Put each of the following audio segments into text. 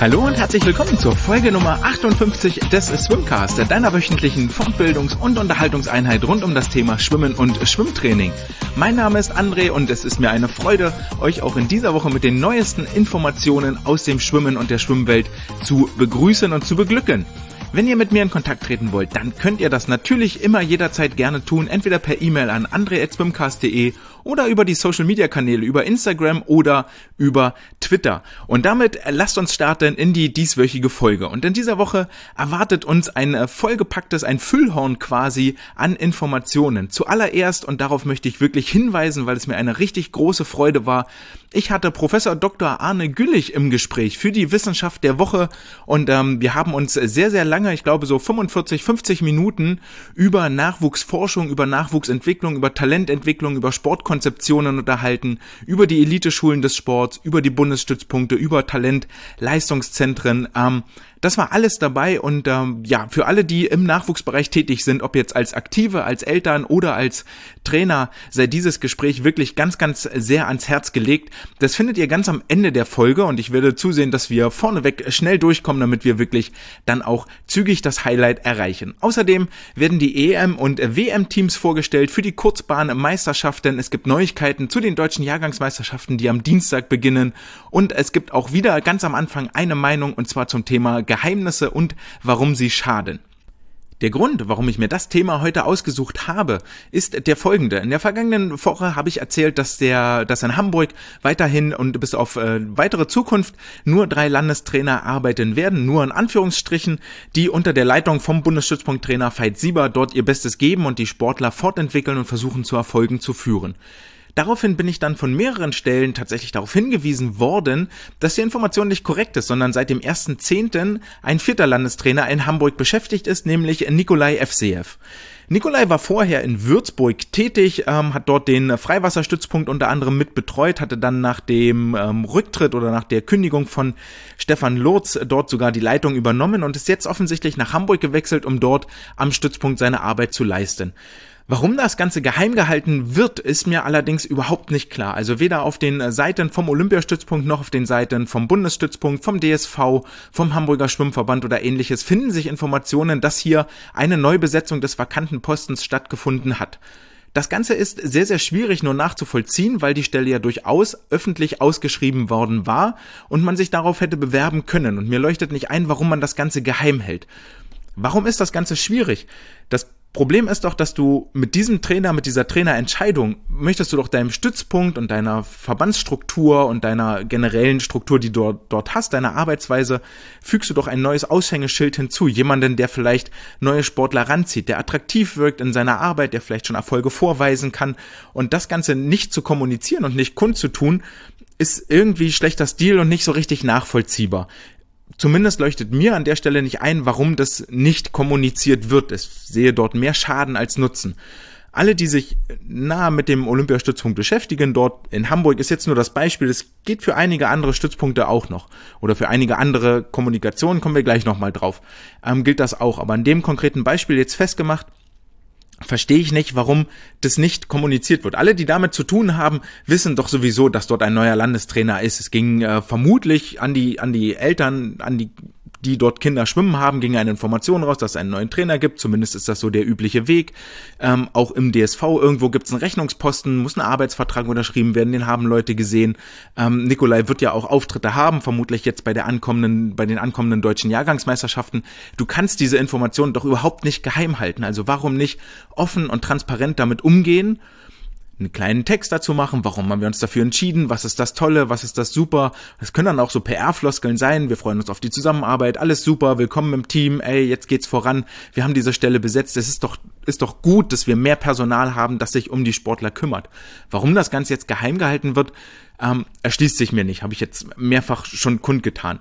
Hallo und herzlich willkommen zur Folge Nummer 58 des Swimcast, deiner wöchentlichen Fortbildungs- und Unterhaltungseinheit rund um das Thema Schwimmen und Schwimmtraining. Mein Name ist André und es ist mir eine Freude, euch auch in dieser Woche mit den neuesten Informationen aus dem Schwimmen und der Schwimmwelt zu begrüßen und zu beglücken. Wenn ihr mit mir in Kontakt treten wollt, dann könnt ihr das natürlich immer jederzeit gerne tun, entweder per E-Mail an andre@swimcast.de oder über die Social-Media-Kanäle, über Instagram oder über Twitter. Und damit lasst uns starten in die dieswöchige Folge. Und in dieser Woche erwartet uns ein vollgepacktes, ein Füllhorn quasi an Informationen. Zuallererst, und darauf möchte ich wirklich hinweisen, weil es mir eine richtig große Freude war, ich hatte Professor Dr. Arne Güllich im Gespräch für die Wissenschaft der Woche und wir haben uns sehr, sehr lange, ich glaube so 45, 50 Minuten über Nachwuchsforschung, über Nachwuchsentwicklung, über Talententwicklung, über Sportkonzeptionen unterhalten, über die Eliteschulen des Sports, über die Bundesstützpunkte, über Talent-Leistungszentren. Das war alles dabei und für alle, die im Nachwuchsbereich tätig sind, ob jetzt als Aktive, als Eltern oder als Trainer, sei dieses Gespräch wirklich ganz, ganz sehr ans Herz gelegt. Das findet ihr ganz am Ende der Folge und ich werde zusehen, dass wir vorneweg schnell durchkommen, damit wir wirklich dann auch zügig das Highlight erreichen. Außerdem werden die EM- und WM-Teams vorgestellt für die Kurzbahn-Meisterschaften. Es gibt Neuigkeiten zu den deutschen Jahrgangsmeisterschaften, die am Dienstag beginnen und es gibt auch wieder ganz am Anfang eine Meinung und zwar zum Thema Geheimnisse und warum sie schaden. Der Grund, warum ich mir das Thema heute ausgesucht habe, ist der folgende. In der vergangenen Woche habe ich erzählt, dass in Hamburg weiterhin und bis auf weitere Zukunft nur 3 Landestrainer arbeiten werden, nur in Anführungsstrichen, die unter der Leitung vom Bundesstützpunkttrainer Veit Sieber dort ihr Bestes geben und die Sportler fortentwickeln und versuchen zu Erfolgen zu führen. Daraufhin bin ich dann von mehreren Stellen tatsächlich darauf hingewiesen worden, dass die Information nicht korrekt ist, sondern seit dem 1.10. ein 4. Landestrainer in Hamburg beschäftigt ist, nämlich Nikolai Evseev. Nikolai war vorher in Würzburg tätig, hat dort den Freiwasserstützpunkt unter anderem mit betreut, hatte dann nach dem Rücktritt oder nach der Kündigung von Stefan Lurz dort sogar die Leitung übernommen und ist jetzt offensichtlich nach Hamburg gewechselt, um dort am Stützpunkt seine Arbeit zu leisten. Warum das Ganze geheim gehalten wird, ist mir allerdings überhaupt nicht klar. Also weder auf den Seiten vom Olympiastützpunkt noch auf den Seiten vom Bundesstützpunkt, vom DSV, vom Hamburger Schwimmverband oder ähnliches finden sich Informationen, dass hier eine Neubesetzung des vakanten Postens stattgefunden hat. Das Ganze ist sehr, sehr schwierig nur nachzuvollziehen, weil die Stelle ja durchaus öffentlich ausgeschrieben worden war und man sich darauf hätte bewerben können. Und mir leuchtet nicht ein, warum man das Ganze geheim hält. Warum ist das Ganze schwierig? Das Problem ist doch, dass du mit diesem Trainer, mit dieser Trainerentscheidung, möchtest du doch deinem Stützpunkt und deiner Verbandsstruktur und deiner generellen Struktur, die du dort hast, deiner Arbeitsweise, fügst du doch ein neues Aushängeschild hinzu. Jemanden, der vielleicht neue Sportler ranzieht, der attraktiv wirkt in seiner Arbeit, der vielleicht schon Erfolge vorweisen kann. Und das Ganze nicht zu kommunizieren und nicht kundzutun, ist irgendwie schlechter Stil und nicht so richtig nachvollziehbar. Zumindest leuchtet mir an der Stelle nicht ein, warum das nicht kommuniziert wird. Ich sehe dort mehr Schaden als Nutzen. Alle, die sich nah mit dem Olympiastützpunkt beschäftigen, dort in Hamburg ist jetzt nur das Beispiel, es geht für einige andere Stützpunkte auch noch. Oder für einige andere Kommunikationen, kommen wir gleich nochmal drauf, gilt das auch. Aber an dem konkreten Beispiel jetzt festgemacht, verstehe ich nicht, warum das nicht kommuniziert wird. Alle, die damit zu tun haben, wissen doch sowieso, dass dort ein neuer Landestrainer ist. Es ging vermutlich an die Eltern, die dort Kinder schwimmen haben, ging eine Information raus, dass es einen neuen Trainer gibt. Zumindest ist das so der übliche Weg. Auch im DSV irgendwo gibt es einen Rechnungsposten, muss ein Arbeitsvertrag unterschrieben werden, den haben Leute gesehen. Nikolai wird ja auch Auftritte haben, vermutlich jetzt bei den ankommenden deutschen Jahrgangsmeisterschaften. Du kannst diese Informationen doch überhaupt nicht geheim halten. Also warum nicht offen und transparent damit umgehen? Einen kleinen Text dazu machen, warum haben wir uns dafür entschieden, was ist das Tolle, was ist das Super. Das können dann auch so PR-Floskeln sein, wir freuen uns auf die Zusammenarbeit, alles super, willkommen im Team, jetzt geht's voran, wir haben diese Stelle besetzt, es ist doch gut, dass wir mehr Personal haben, das sich um die Sportler kümmert. Warum das Ganze jetzt geheim gehalten wird, erschließt sich mir nicht, habe ich jetzt mehrfach schon kundgetan.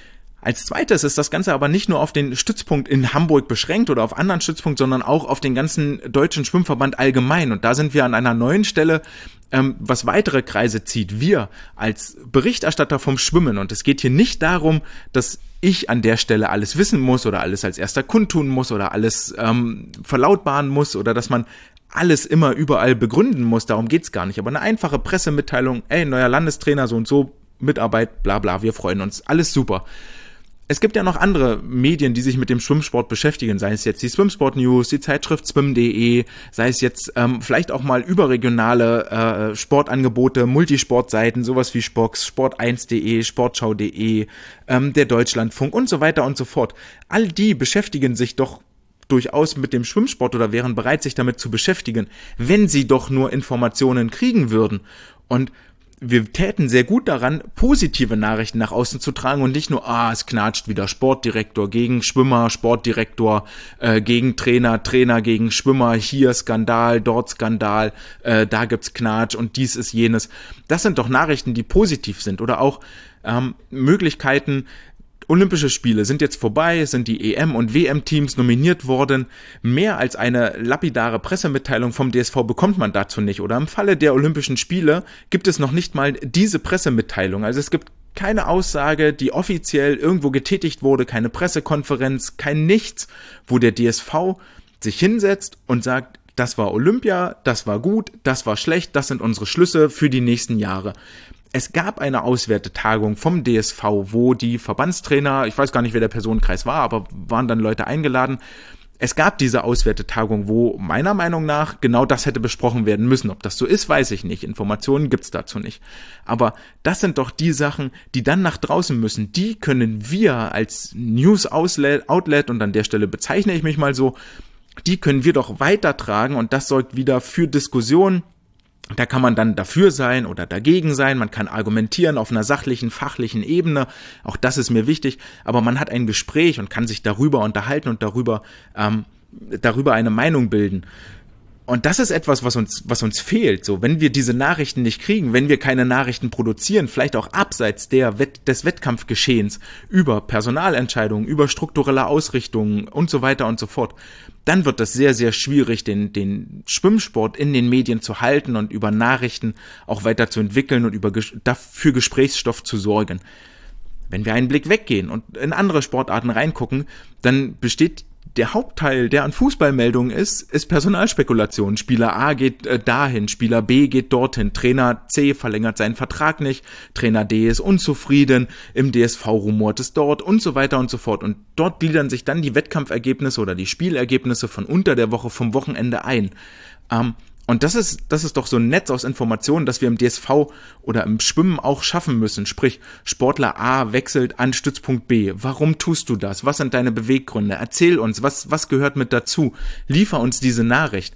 Als zweites ist das Ganze aber nicht nur auf den Stützpunkt in Hamburg beschränkt oder auf anderen Stützpunkt, sondern auch auf den ganzen deutschen Schwimmverband allgemein. Und da sind wir an einer neuen Stelle, was weitere Kreise zieht. Wir als Berichterstatter vom Schwimmen, und es geht hier nicht darum, dass ich an der Stelle alles wissen muss oder alles als erster kundtun muss oder alles verlautbaren muss oder dass man alles immer überall begründen muss, darum geht's gar nicht. Aber eine einfache Pressemitteilung, neuer Landestrainer, so und so, Mitarbeit, bla bla, wir freuen uns, alles super. Es gibt ja noch andere Medien, die sich mit dem Schwimmsport beschäftigen, sei es jetzt die Swimsport News, die Zeitschrift swim.de, sei es jetzt vielleicht auch mal überregionale Sportangebote, Multisportseiten, sowas wie Spox, sport1.de, sportschau.de, der Deutschlandfunk und so weiter und so fort. All die beschäftigen sich doch durchaus mit dem Schwimmsport oder wären bereit, sich damit zu beschäftigen, wenn sie doch nur Informationen kriegen würden. Und wir täten sehr gut daran, positive Nachrichten nach außen zu tragen und nicht nur, es knatscht wieder Sportdirektor gegen Schwimmer, Sportdirektor gegen Trainer, Trainer gegen Schwimmer, hier Skandal, dort Skandal, da gibt's Knatsch und dies ist jenes. Das sind doch Nachrichten, die positiv sind oder auch Möglichkeiten. Olympische Spiele sind jetzt vorbei, sind die EM- und WM-Teams nominiert worden. Mehr als eine lapidare Pressemitteilung vom DSV bekommt man dazu nicht. Oder im Falle der Olympischen Spiele gibt es noch nicht mal diese Pressemitteilung. Also es gibt keine Aussage, die offiziell irgendwo getätigt wurde, keine Pressekonferenz, kein Nichts, wo der DSV sich hinsetzt und sagt, das war Olympia, das war gut, das war schlecht, das sind unsere Schlüsse für die nächsten Jahre. Es gab eine Auswertetagung vom DSV, wo die Verbandstrainer, ich weiß gar nicht, wer der Personenkreis war, aber waren dann Leute eingeladen. Es gab diese Auswertetagung, wo meiner Meinung nach genau das hätte besprochen werden müssen. Ob das so ist, weiß ich nicht. Informationen gibt's dazu nicht. Aber das sind doch die Sachen, die dann nach draußen müssen. Die können wir als News-Outlet, und an der Stelle bezeichne ich mich mal so, die können wir doch weitertragen und das sorgt wieder für Diskussionen. Da kann man dann dafür sein oder dagegen sein, man kann argumentieren auf einer sachlichen, fachlichen Ebene, auch das ist mir wichtig, aber man hat ein Gespräch und kann sich darüber unterhalten und darüber eine Meinung bilden. Und das ist etwas, was uns fehlt. So, wenn wir diese Nachrichten nicht kriegen, wenn wir keine Nachrichten produzieren, vielleicht auch abseits des Wettkampfgeschehens über Personalentscheidungen, über strukturelle Ausrichtungen und so weiter und so fort, dann wird das sehr, sehr schwierig, den Schwimmsport in den Medien zu halten und über Nachrichten auch weiter zu entwickeln und für Gesprächsstoff zu sorgen. Wenn wir einen Blick weggehen und in andere Sportarten reingucken, dann besteht der Hauptteil, der an Fußballmeldungen ist Personalspekulation. Spieler A geht dahin, Spieler B geht dorthin, Trainer C verlängert seinen Vertrag nicht, Trainer D ist unzufrieden, im DSV rumort es dort und so weiter und so fort. Und dort gliedern sich dann die Wettkampfergebnisse oder die Spielergebnisse von unter der Woche vom Wochenende ein. Und das ist doch so ein Netz aus Informationen, das wir im DSV oder im Schwimmen auch schaffen müssen. Sprich, Sportler A wechselt an Stützpunkt B. Warum tust du das? Was sind deine Beweggründe? Erzähl uns, was gehört mit dazu? Liefer uns diese Nachricht.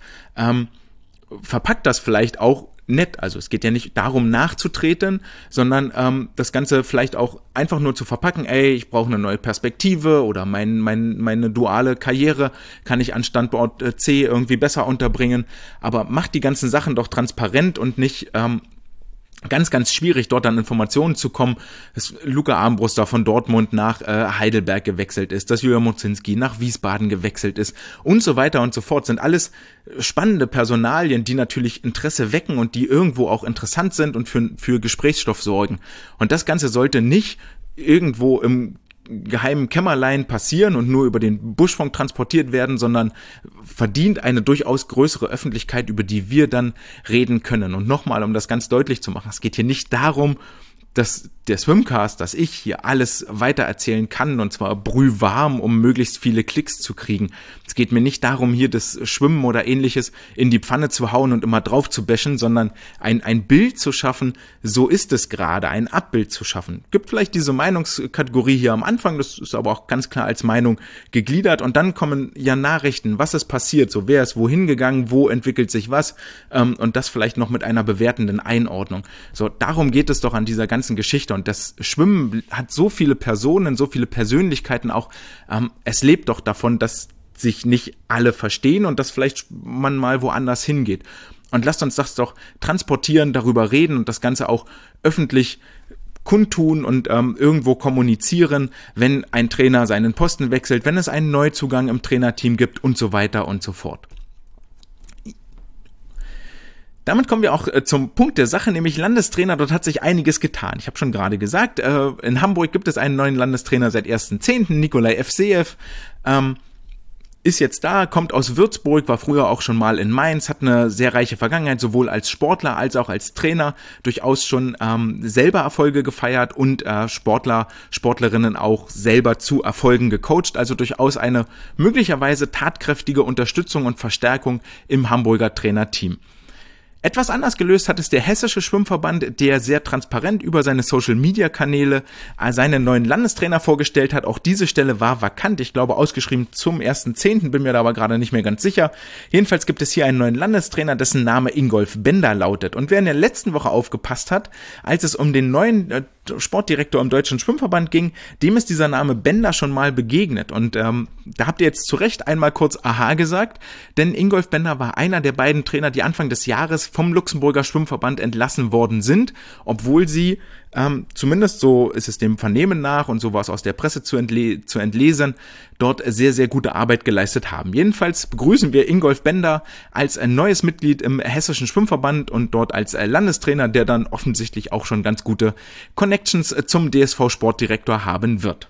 Verpack das vielleicht auch nett. Also es geht ja nicht darum nachzutreten, sondern das Ganze vielleicht auch einfach nur zu verpacken. Ich brauche eine neue Perspektive oder meine duale Karriere kann ich an Standort C irgendwie besser unterbringen. Aber macht die ganzen Sachen doch transparent und nicht ganz, ganz schwierig, dort an Informationen zu kommen, dass Luca Armbruster von Dortmund nach Heidelberg gewechselt ist, dass Julia Mozinski nach Wiesbaden gewechselt ist und so weiter und so fort. Sind alles spannende Personalien, die natürlich Interesse wecken und die irgendwo auch interessant sind und für Gesprächsstoff sorgen. Und das Ganze sollte nicht irgendwo im geheimen Kämmerlein passieren und nur über den Buschfunk transportiert werden, sondern verdient eine durchaus größere Öffentlichkeit, über die wir dann reden können. Und nochmal, um das ganz deutlich zu machen, es geht hier nicht darum, dass der Swimcast, dass ich hier alles weitererzählen kann und zwar brühwarm, um möglichst viele Klicks zu kriegen. Es geht mir nicht darum, hier das Schwimmen oder ähnliches in die Pfanne zu hauen und immer drauf zu bashen, sondern ein Bild zu schaffen, so ist es gerade, ein Abbild zu schaffen. Gibt vielleicht diese Meinungskategorie hier am Anfang, das ist aber auch ganz klar als Meinung gegliedert und dann kommen ja Nachrichten, was ist passiert, so wer ist wohin gegangen, wo entwickelt sich was und das vielleicht noch mit einer bewertenden Einordnung. So, darum geht es doch an dieser ganzen Geschichte und das Schwimmen hat so viele Personen, so viele Persönlichkeiten auch, es lebt doch davon, dass sich nicht alle verstehen und dass vielleicht man mal woanders hingeht. Und lasst uns das doch transportieren, darüber reden und das Ganze auch öffentlich kundtun und irgendwo kommunizieren, wenn ein Trainer seinen Posten wechselt, wenn es einen Neuzugang im Trainerteam gibt und so weiter und so fort. Damit kommen wir auch zum Punkt der Sache, nämlich Landestrainer. Dort hat sich einiges getan. Ich habe schon gerade gesagt, in Hamburg gibt es einen neuen Landestrainer seit 1.10., Nikolai Evseev. ist jetzt da, kommt aus Würzburg, war früher auch schon mal in Mainz, hat eine sehr reiche Vergangenheit, sowohl als Sportler als auch als Trainer, durchaus schon selber Erfolge gefeiert und Sportlerinnen auch selber zu Erfolgen gecoacht, also durchaus eine möglicherweise tatkräftige Unterstützung und Verstärkung im Hamburger Trainerteam. Etwas anders gelöst hat es der Hessische Schwimmverband, der sehr transparent über seine Social-Media-Kanäle seinen neuen Landestrainer vorgestellt hat. Auch diese Stelle war vakant, ich glaube ausgeschrieben zum 1.10., bin mir da aber gerade nicht mehr ganz sicher. Jedenfalls gibt es hier einen neuen Landestrainer, dessen Name Ingolf Bender lautet. Und wer in der letzten Woche aufgepasst hat, als es um den neuen Sportdirektor im Deutschen Schwimmverband ging, dem ist dieser Name Bender schon mal begegnet. Und da habt ihr jetzt zu Recht einmal kurz Aha gesagt, denn Ingolf Bender war einer der beiden Trainer, die Anfang des Jahres vom Luxemburger Schwimmverband entlassen worden sind, obwohl sie, zumindest so ist es dem Vernehmen nach und so war es aus der Presse zu entlesen, dort sehr, sehr gute Arbeit geleistet haben. Jedenfalls begrüßen wir Ingolf Bender als ein neues Mitglied im Hessischen Schwimmverband und dort als Landestrainer, der dann offensichtlich auch schon ganz gute Connections zum DSV-Sportdirektor haben wird.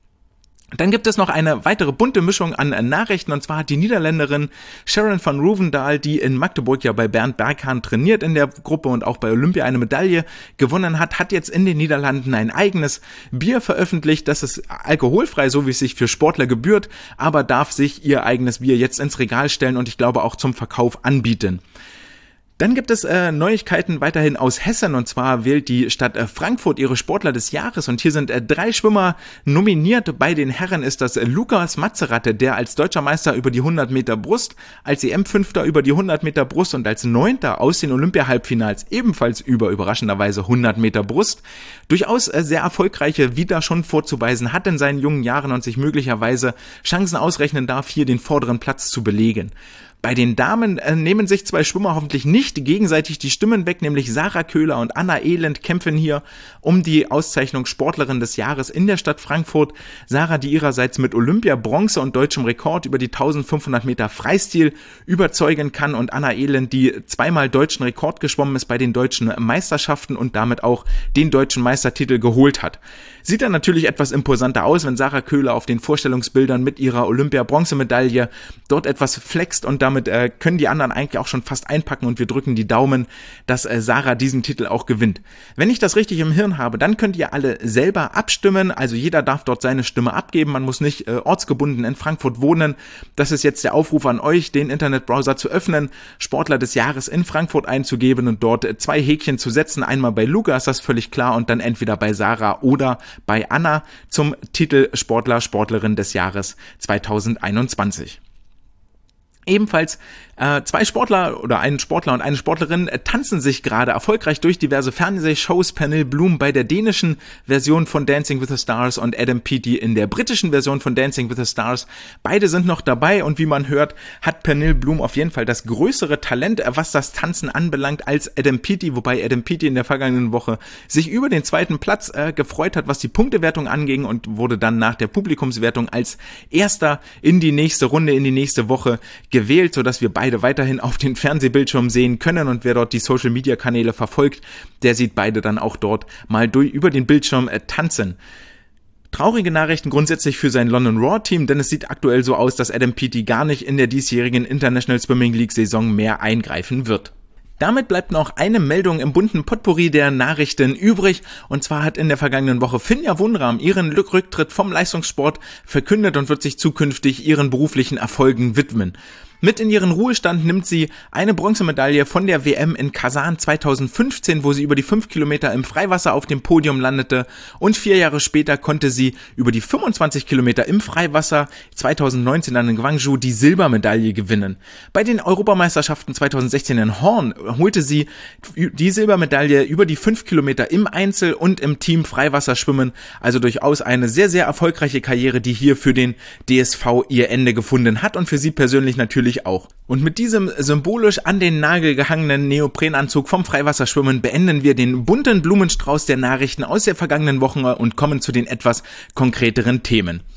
Dann gibt es noch eine weitere bunte Mischung an Nachrichten, und zwar hat die Niederländerin Sharon van Rouwendaal, die in Magdeburg ja bei Bernd Berghahn trainiert in der Gruppe und auch bei Olympia eine Medaille gewonnen hat jetzt in den Niederlanden ein eigenes Bier veröffentlicht. Das ist alkoholfrei, so wie es sich für Sportler gebührt, aber darf sich ihr eigenes Bier jetzt ins Regal stellen und ich glaube auch zum Verkauf anbieten. Dann gibt es Neuigkeiten weiterhin aus Hessen, und zwar wählt die Stadt Frankfurt ihre Sportler des Jahres und hier sind 3 Schwimmer nominiert. Bei den Herren ist das Lukas Matzeratte, der als deutscher Meister über die 100 Meter Brust, als EM-Fünfter über die 100 Meter Brust und als Neunter aus den Olympia-Halbfinals ebenfalls überraschenderweise 100 Meter Brust durchaus sehr erfolgreiche Vita schon vorzuweisen hat in seinen jungen Jahren und sich möglicherweise Chancen ausrechnen darf, hier den vorderen Platz zu belegen. Bei den Damen nehmen sich 2 Schwimmer hoffentlich nicht gegenseitig die Stimmen weg, nämlich Sarah Köhler und Anna Elend kämpfen hier um die Auszeichnung Sportlerin des Jahres in der Stadt Frankfurt. Sarah, die ihrerseits mit Olympia Bronze und deutschem Rekord über die 1500 Meter Freistil überzeugen kann, und Anna Elend, die 2-mal deutschen Rekord geschwommen ist bei den deutschen Meisterschaften und damit auch den deutschen Meistertitel geholt hat. Sieht dann natürlich etwas imposanter aus, wenn Sarah Köhler auf den Vorstellungsbildern mit ihrer Olympia-Bronzemedaille dort etwas flext, und damit können die anderen eigentlich auch schon fast einpacken und wir drücken die Daumen, dass Sarah diesen Titel auch gewinnt. Wenn ich das richtig im Hirn habe, dann könnt ihr alle selber abstimmen, also jeder darf dort seine Stimme abgeben, man muss nicht ortsgebunden in Frankfurt wohnen. Das ist jetzt der Aufruf an euch, den Internetbrowser zu öffnen, Sportler des Jahres in Frankfurt einzugeben und dort 2 Häkchen zu setzen, einmal bei Lukas, das ist völlig klar, und dann entweder bei Sarah oder bei Anna zum Titel Sportlerin des Jahres 2021. Ebenfalls 2 Sportler oder ein Sportler und eine Sportlerin tanzen sich gerade erfolgreich durch diverse Fernsehshows. Pernille Bloom bei der dänischen Version von Dancing with the Stars und Adam Peaty in der britischen Version von Dancing with the Stars. Beide sind noch dabei und wie man hört, hat Pernille Bloom auf jeden Fall das größere Talent, was das Tanzen anbelangt, als Adam Peaty, wobei Adam Peaty in der vergangenen Woche sich über den 2. Platz gefreut hat, was die Punktewertung anging, und wurde dann nach der Publikumswertung als Erster in die nächste Runde, in die nächste Woche gewählt, sodass wir beide weiterhin auf den Fernsehbildschirm sehen können, und wer dort die Social-Media-Kanäle verfolgt, der sieht beide dann auch dort mal über den Bildschirm tanzen. Traurige Nachrichten grundsätzlich für sein London Raw Team, denn es sieht aktuell so aus, dass Adam Peaty gar nicht in der diesjährigen International Swimming League Saison mehr eingreifen wird. Damit bleibt noch eine Meldung im bunten Potpourri der Nachrichten übrig, und zwar hat in der vergangenen Woche Finja Wundram ihren Rücktritt vom Leistungssport verkündet und wird sich zukünftig ihren beruflichen Erfolgen widmen. Mit in ihren Ruhestand nimmt sie eine Bronzemedaille von der WM in Kasan 2015, wo sie über die 5 Kilometer im Freiwasser auf dem Podium landete, und 4 Jahre später konnte sie über die 25 Kilometer im Freiwasser 2019 dann in Gwangju die Silbermedaille gewinnen. Bei den Europameisterschaften 2016 in Horn holte sie die Silbermedaille über die 5 Kilometer im Einzel und im Team Freiwasserschwimmen, also durchaus eine sehr, sehr erfolgreiche Karriere, die hier für den DSV ihr Ende gefunden hat und für sie persönlich natürlich auch. Und mit diesem symbolisch an den Nagel gehangenen Neoprenanzug vom Freiwasserschwimmen beenden wir den bunten Blumenstrauß der Nachrichten aus der vergangenen Woche und kommen zu den etwas konkreteren Themen.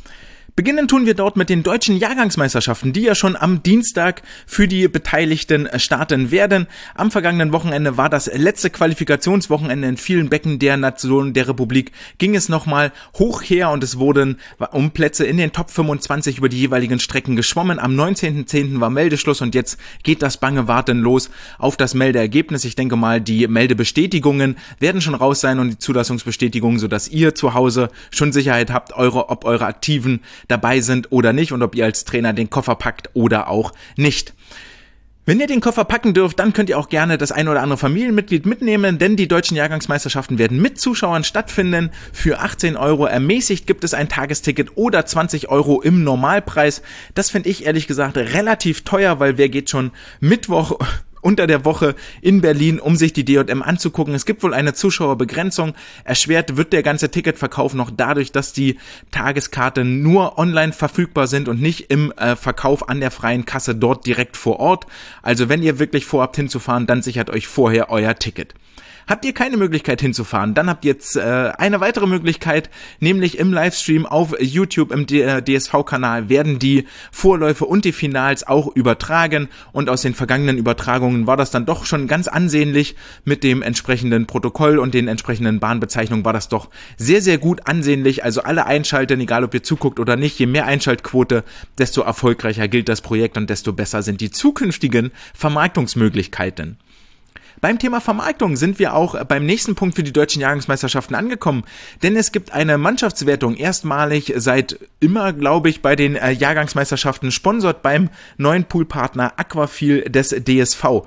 Beginnen tun wir dort mit den deutschen Jahrgangsmeisterschaften, die ja schon am Dienstag für die Beteiligten starten werden. Am vergangenen Wochenende war das letzte Qualifikationswochenende in vielen Becken der Nation der Republik. Ging es nochmal hoch her und es wurden um Plätze in den Top 25 über die jeweiligen Strecken geschwommen. Am 19.10. war Meldeschluss und jetzt geht das bange Warten los auf das Meldeergebnis. Ich denke mal, die Meldebestätigungen werden schon raus sein und die Zulassungsbestätigungen, sodass ihr zu Hause schon Sicherheit habt, ob eure Aktiven dabei sind oder nicht und ob ihr als Trainer den Koffer packt oder auch nicht. Wenn ihr den Koffer packen dürft, dann könnt ihr auch gerne das ein oder andere Familienmitglied mitnehmen, denn die deutschen Jahrgangsmeisterschaften werden mit Zuschauern stattfinden. Für 18 € ermäßigt gibt es ein Tagesticket oder 20 € im Normalpreis. Das finde ich ehrlich gesagt relativ teuer, weil wer geht schon Mittwoch unter der Woche in Berlin, um sich die DJM anzugucken. Es gibt wohl eine Zuschauerbegrenzung. Erschwert wird der ganze Ticketverkauf noch dadurch, dass die Tageskarten nur online verfügbar sind und nicht im Verkauf an der freien Kasse dort direkt vor Ort. Also wenn ihr wirklich vorhabt hinzufahren, dann sichert euch vorher euer Ticket. Habt ihr keine Möglichkeit hinzufahren, dann habt ihr jetzt eine weitere Möglichkeit, nämlich im Livestream auf YouTube im DSV-Kanal werden die Vorläufe und die Finals auch übertragen und aus den vergangenen Übertragungen war das dann doch schon ganz ansehnlich mit dem entsprechenden Protokoll und den entsprechenden Bahnbezeichnungen war das doch sehr, sehr gut ansehnlich, also alle einschalten, egal ob ihr zuguckt oder nicht, je mehr Einschaltquote, desto erfolgreicher gilt das Projekt und desto besser sind die zukünftigen Vermarktungsmöglichkeiten. Beim Thema Vermarktung sind wir auch beim nächsten Punkt für die deutschen Jahrgangsmeisterschaften angekommen, denn es gibt eine Mannschaftswertung, erstmalig seit immer, glaube ich, bei den Jahrgangsmeisterschaften, sponsort beim neuen Poolpartner Aquafil des DSV.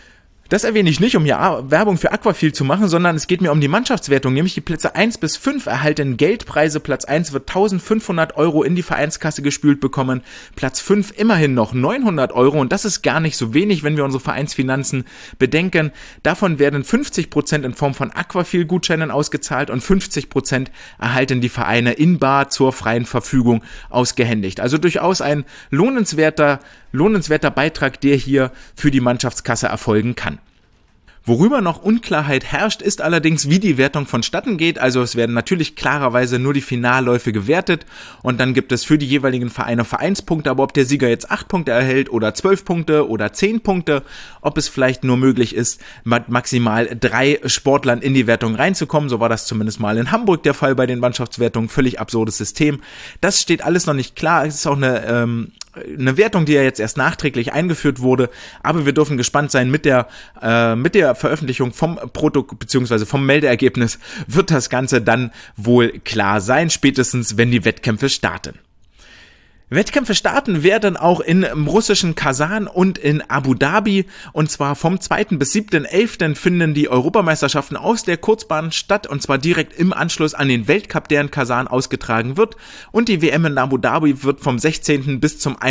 Das erwähne ich nicht, um hier Werbung für Aquafil zu machen, sondern es geht mir um die Mannschaftswertung, nämlich die Plätze 1 bis 5 erhalten Geldpreise. Platz 1 wird 1.500 € in die Vereinskasse gespült bekommen, Platz 5 immerhin noch 900 € und das ist gar nicht so wenig, wenn wir unsere Vereinsfinanzen bedenken. Davon werden 50% in Form von Aquafil-Gutscheinen ausgezahlt und 50% erhalten die Vereine in bar zur freien Verfügung ausgehändigt. Also durchaus ein lohnenswerter Beitrag, der hier für die Mannschaftskasse erfolgen kann. Worüber noch Unklarheit herrscht, ist allerdings, wie die Wertung vonstatten geht. Also es werden natürlich klarerweise nur die Finalläufe gewertet und dann gibt es für die jeweiligen Vereine Vereinspunkte, aber ob der Sieger jetzt 8 Punkte erhält oder 12 Punkte oder 10 Punkte, ob es vielleicht nur möglich ist, mit maximal 3 Sportlern in die Wertung reinzukommen, so war das zumindest mal in Hamburg der Fall bei den Mannschaftswertungen, völlig absurdes System. Das steht alles noch nicht klar, es ist auch eine Wertung, die ja jetzt erst nachträglich eingeführt wurde, aber wir dürfen gespannt sein mit der Veröffentlichung vom Produkt bzw. vom Meldeergebnis wird das Ganze dann wohl klar sein, spätestens wenn die Wettkämpfe starten. Wettkämpfe starten werden auch im russischen Kasan und in Abu Dhabi und zwar vom 2. bis 7.11. finden die Europameisterschaften aus der Kurzbahn statt und zwar direkt im Anschluss an den Weltcup, der in Kasan ausgetragen wird und die WM in Abu Dhabi wird vom 16. bis zum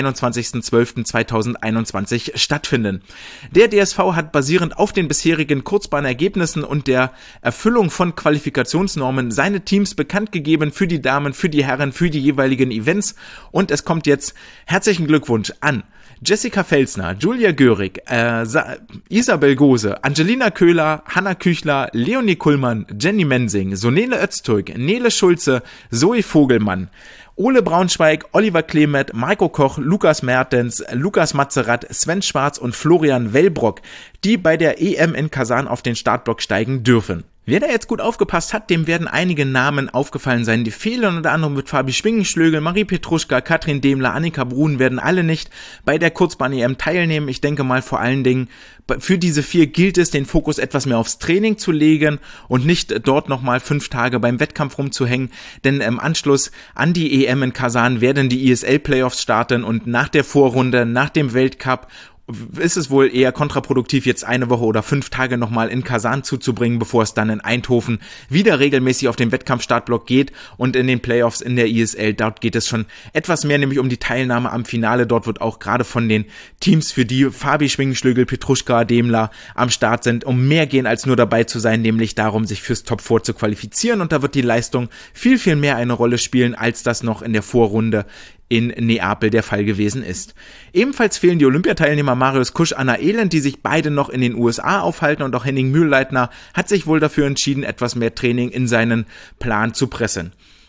21.12.2021 stattfinden. Der DSV hat basierend auf den bisherigen Kurzbahnergebnissen und der Erfüllung von Qualifikationsnormen seine Teams bekannt gegeben für die Damen, für die Herren, für die jeweiligen Events und es kommt jetzt herzlichen Glückwunsch an Jessica Felsner, Julia Görig, Isabel Gose, Angelina Köhler, Hanna Küchler, Leonie Kullmann, Jenny Mensing, Sonele Öztürk, Nele Schulze, Zoe Vogelmann, Ole Braunschweig, Oliver Klemet, Marco Koch, Lukas Mertens, Lukas Matzerath, Sven Schwarz und Florian Wellbrock, die bei der EM in Kasan auf den Startblock steigen dürfen. Wer da jetzt gut aufgepasst hat, dem werden einige Namen aufgefallen sein, die fehlen, unter anderem mit Fabi Schwingenschlögel, Marie Petruschka, Katrin Demler, Annika Brun werden alle nicht bei der Kurzbahn-EM teilnehmen. Ich denke mal vor allen Dingen, für diese 4 gilt es, den Fokus etwas mehr aufs Training zu legen und nicht dort nochmal 5 Tage beim Wettkampf rumzuhängen, denn im Anschluss an die EM in Kasan werden die ISL-Playoffs starten und nach der Vorrunde, nach dem Weltcup ist es wohl eher kontraproduktiv, jetzt eine Woche oder 5 Tage nochmal in Kasan zuzubringen, bevor es dann in Eindhoven wieder regelmäßig auf den Wettkampfstartblock geht und in den Playoffs in der ISL, dort geht es schon etwas mehr, nämlich um die Teilnahme am Finale. Dort wird auch gerade von den Teams, für die Fabi Schwingenschlögel, Petruschka, Demler am Start sind, um mehr gehen als nur dabei zu sein, nämlich darum, sich fürs Top 4 zu qualifizieren und da wird die Leistung viel, viel mehr eine Rolle spielen, als das noch in der Vorrunde in Neapel der Fall gewesen ist. Ebenfalls fehlen die Olympiateilnehmer Marius Kusch, Anna Elend, die sich beide noch in den USA aufhalten und auch Henning Mühlleitner hat sich wohl dafür entschieden, etwas mehr Training in seinen Plan zu pressen.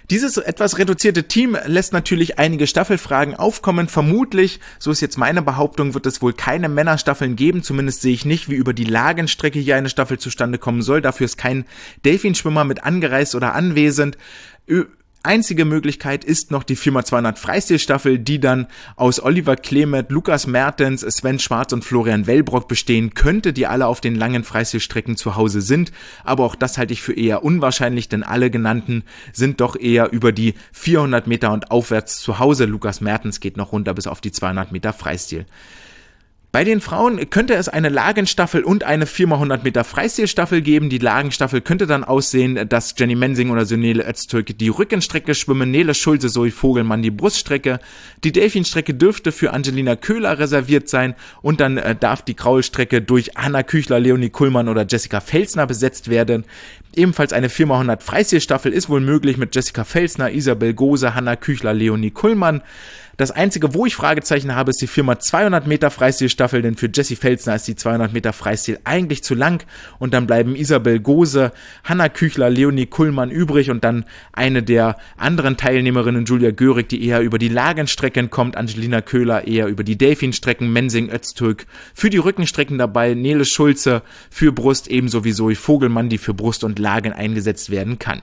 Dieses etwas reduzierte Team lässt natürlich einige Staffelfragen aufkommen. Vermutlich, so ist jetzt meine Behauptung, wird es wohl keine Männerstaffeln geben. Zumindest sehe ich nicht, wie über die Lagenstrecke hier eine Staffel zustande kommen soll. Dafür ist kein Delfinschwimmer mit angereist oder anwesend. Einzige Möglichkeit ist noch die 4x200 Freistilstaffel, die dann aus Oliver Klemet, Lukas Mertens, Sven Schwarz und Florian Wellbrock bestehen könnte, die alle auf den langen Freistilstrecken zu Hause sind. Aber auch das halte ich für eher unwahrscheinlich, denn alle genannten sind doch eher über die 400 Meter und aufwärts zu Hause. Lukas Mertens geht noch runter bis auf die 200 Meter Freistil. Bei den Frauen könnte es eine Lagenstaffel und eine 4x100 Meter Freistilstaffel geben. Die Lagenstaffel könnte dann aussehen, dass Jenny Mensing oder Sunele Öztürk die Rückenstrecke schwimmen, Nele Schulze, Zoe Vogelmann die Bruststrecke. Die Delfinstrecke dürfte für Angelina Köhler reserviert sein und dann darf die Kraulstrecke durch Anna Küchler, Leonie Kullmann oder Jessica Felsner besetzt werden. Ebenfalls eine 4x100 Freistilstaffel ist wohl möglich mit Jessica Felsner, Isabel Gose, Hanna Küchler, Leonie Kullmann. Das einzige, wo ich Fragezeichen habe, ist die 4x200 Meter Freistilstaffel, denn für Jessie Felsner ist die 200 Meter Freistil eigentlich zu lang und dann bleiben Isabel Gose, Hanna Küchler, Leonie Kullmann übrig und dann eine der anderen Teilnehmerinnen, Julia Görig, die eher über die Lagenstrecken kommt, Angelina Köhler eher über die Delfinstrecken, Mensing Öztürk für die Rückenstrecken dabei, Nele Schulze für Brust, ebenso wie Zoe Vogelmann, die für Brust und Lagen eingesetzt werden kann.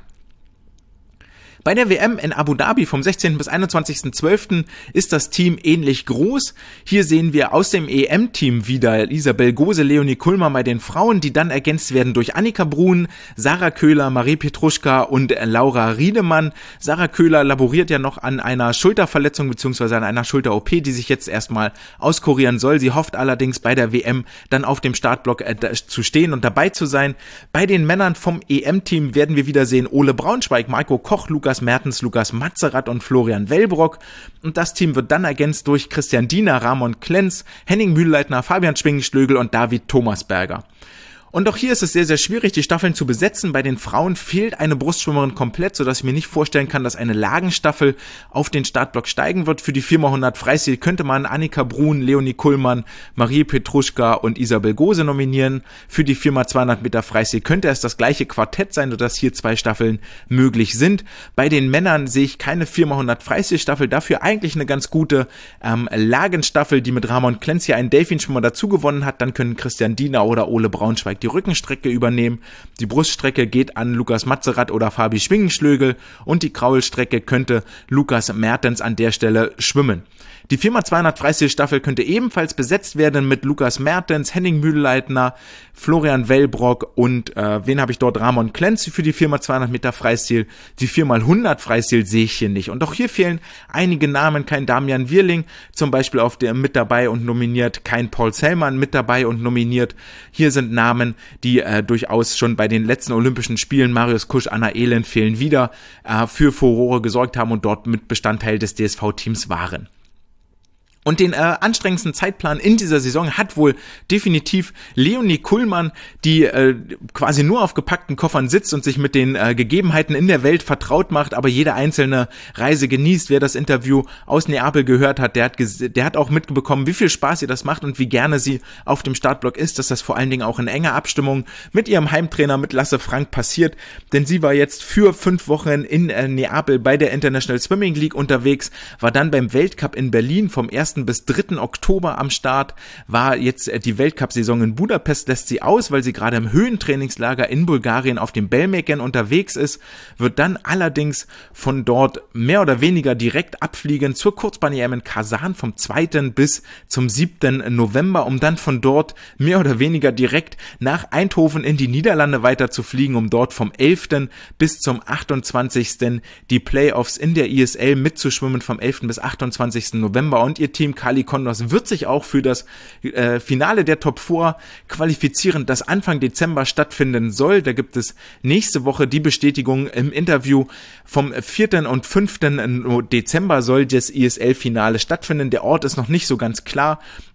Bei der WM in Abu Dhabi vom 16. bis 21.12. ist das Team ähnlich groß. Hier sehen wir aus dem EM-Team wieder Isabel Gose, Leonie Kullmann bei den Frauen, die dann ergänzt werden durch Annika Brun, Sarah Köhler, Marie Petruschka und Laura Riedemann. Sarah Köhler laboriert ja noch an einer Schulterverletzung bzw. an einer Schulter-OP, die sich jetzt erstmal auskurieren soll. Sie hofft allerdings bei der WM dann auf dem Startblock zu stehen und dabei zu sein. Bei den Männern vom EM-Team werden wir wieder sehen Ole Braunschweig, Marco Koch, Lukas Mertens, Lukas Matzerath und Florian Wellbrock. Und das Team wird dann ergänzt durch Christian Diener, Ramon Klenz, Henning Mühlleitner, Fabian Schwingenschlögel und David Thomasberger. Und auch hier ist es sehr, sehr schwierig, die Staffeln zu besetzen. Bei den Frauen fehlt eine Brustschwimmerin komplett, sodass ich mir nicht vorstellen kann, dass eine Lagenstaffel auf den Startblock steigen wird. Für die 4x100 Freistil könnte man Annika Brun, Leonie Kullmann, Marie Petruschka und Isabel Gose nominieren. Für die 4x200 Meter Freistil könnte es das gleiche Quartett sein, sodass hier 2 Staffeln möglich sind. Bei den Männern sehe ich keine 4x100 Freistilstaffel, dafür eigentlich eine ganz gute Lagenstaffel, die mit Ramon Klenz hier einen Delfinschwimmer dazu gewonnen hat. Dann können Christian Diener oder Ole Braunschweig die Rückenstrecke übernehmen. Die Bruststrecke geht an Lukas Matzerath oder Fabi Schwingenschlögel und die Kraulstrecke könnte Lukas Mertens an der Stelle schwimmen. Die 4x200 Freistilstaffel könnte ebenfalls besetzt werden mit Lukas Mertens, Henning Mühlleitner, Florian Wellbrock und wen habe ich dort? Ramon Klenz für die 4x200 Meter Freistil. Die 4x100 Freistil sehe ich hier nicht. Und auch hier fehlen einige Namen, kein Damian Wirling zum Beispiel auf der mit dabei und nominiert, kein Paul Zellmann mit dabei und nominiert. Hier sind Namen, die durchaus schon bei den letzten Olympischen Spielen, Marius Kusch, Anna Elend fehlen wieder, für Furore gesorgt haben und dort mit Bestandteil des DSV-Teams waren. Und den anstrengendsten Zeitplan in dieser Saison hat wohl definitiv Leonie Kullmann, die quasi nur auf gepackten Koffern sitzt und sich mit den Gegebenheiten in der Welt vertraut macht, aber jede einzelne Reise genießt. Wer das Interview aus Neapel gehört hat, der hat auch mitbekommen, wie viel Spaß ihr das macht und wie gerne sie auf dem Startblock ist, dass das vor allen Dingen auch in enger Abstimmung mit ihrem Heimtrainer, mit Lasse Frank passiert, denn sie war jetzt für 5 Wochen in Neapel bei der International Swimming League unterwegs, war dann beim Weltcup in Berlin vom 1. bis 3. Oktober am Start, war jetzt die Weltcup-Saison in Budapest, lässt sie aus, weil sie gerade im Höhentrainingslager in Bulgarien auf dem Belmeken unterwegs ist, wird dann allerdings von dort mehr oder weniger direkt abfliegen zur Kurzbahn-EM in Kasan vom 2. bis zum 7. November, um dann von dort mehr oder weniger direkt nach Eindhoven in die Niederlande weiter zu fliegen, um dort vom 11. bis zum 28. die Playoffs in der ISL mitzuschwimmen vom 11. bis 28. November und ihr Team Kali Kondos wird sich auch für das Finale der Top 4 qualifizieren, das Anfang Dezember stattfinden soll. Da gibt es nächste Woche die Bestätigung im Interview. Vom 4. und 5. Dezember soll das ISL-Finale stattfinden. Der Ort ist noch nicht so ganz klar.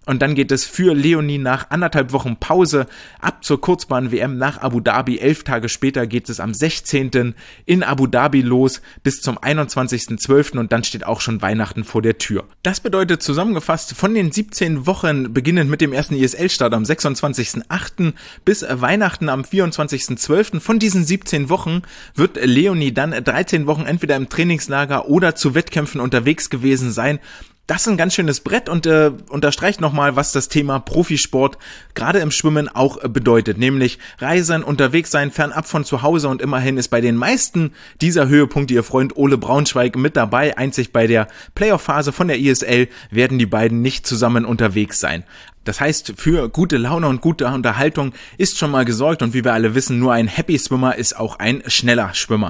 Und dann geht es für Leonie nach 1,5 Wochen Pause ab zur Kurzbahn-WM nach Abu Dhabi. 11 Tage später geht es am 16. in Abu Dhabi los bis zum 21.12. und dann steht auch schon Weihnachten vor der Tür. Das bedeutet zusammengefasst, von den 17 Wochen, beginnend mit dem ersten ISL-Start am 26.08. bis Weihnachten am 24.12. von diesen 17 Wochen wird Leonie dann 13 Wochen entweder im Trainingslager oder zu Wettkämpfen unterwegs gewesen sein. Das ist ein ganz schönes Brett und unterstreicht nochmal, was das Thema Profisport gerade im Schwimmen auch bedeutet, nämlich Reisen, unterwegs sein, fernab von zu Hause, und immerhin ist bei den meisten dieser Höhepunkte ihr Freund Ole Braunschweig mit dabei. Einzig bei der Playoff-Phase von der ISL werden die beiden nicht zusammen unterwegs sein. Das heißt, für gute Laune und gute Unterhaltung ist schon mal gesorgt, und wie wir alle wissen, nur ein Happy Swimmer ist auch ein schneller Schwimmer.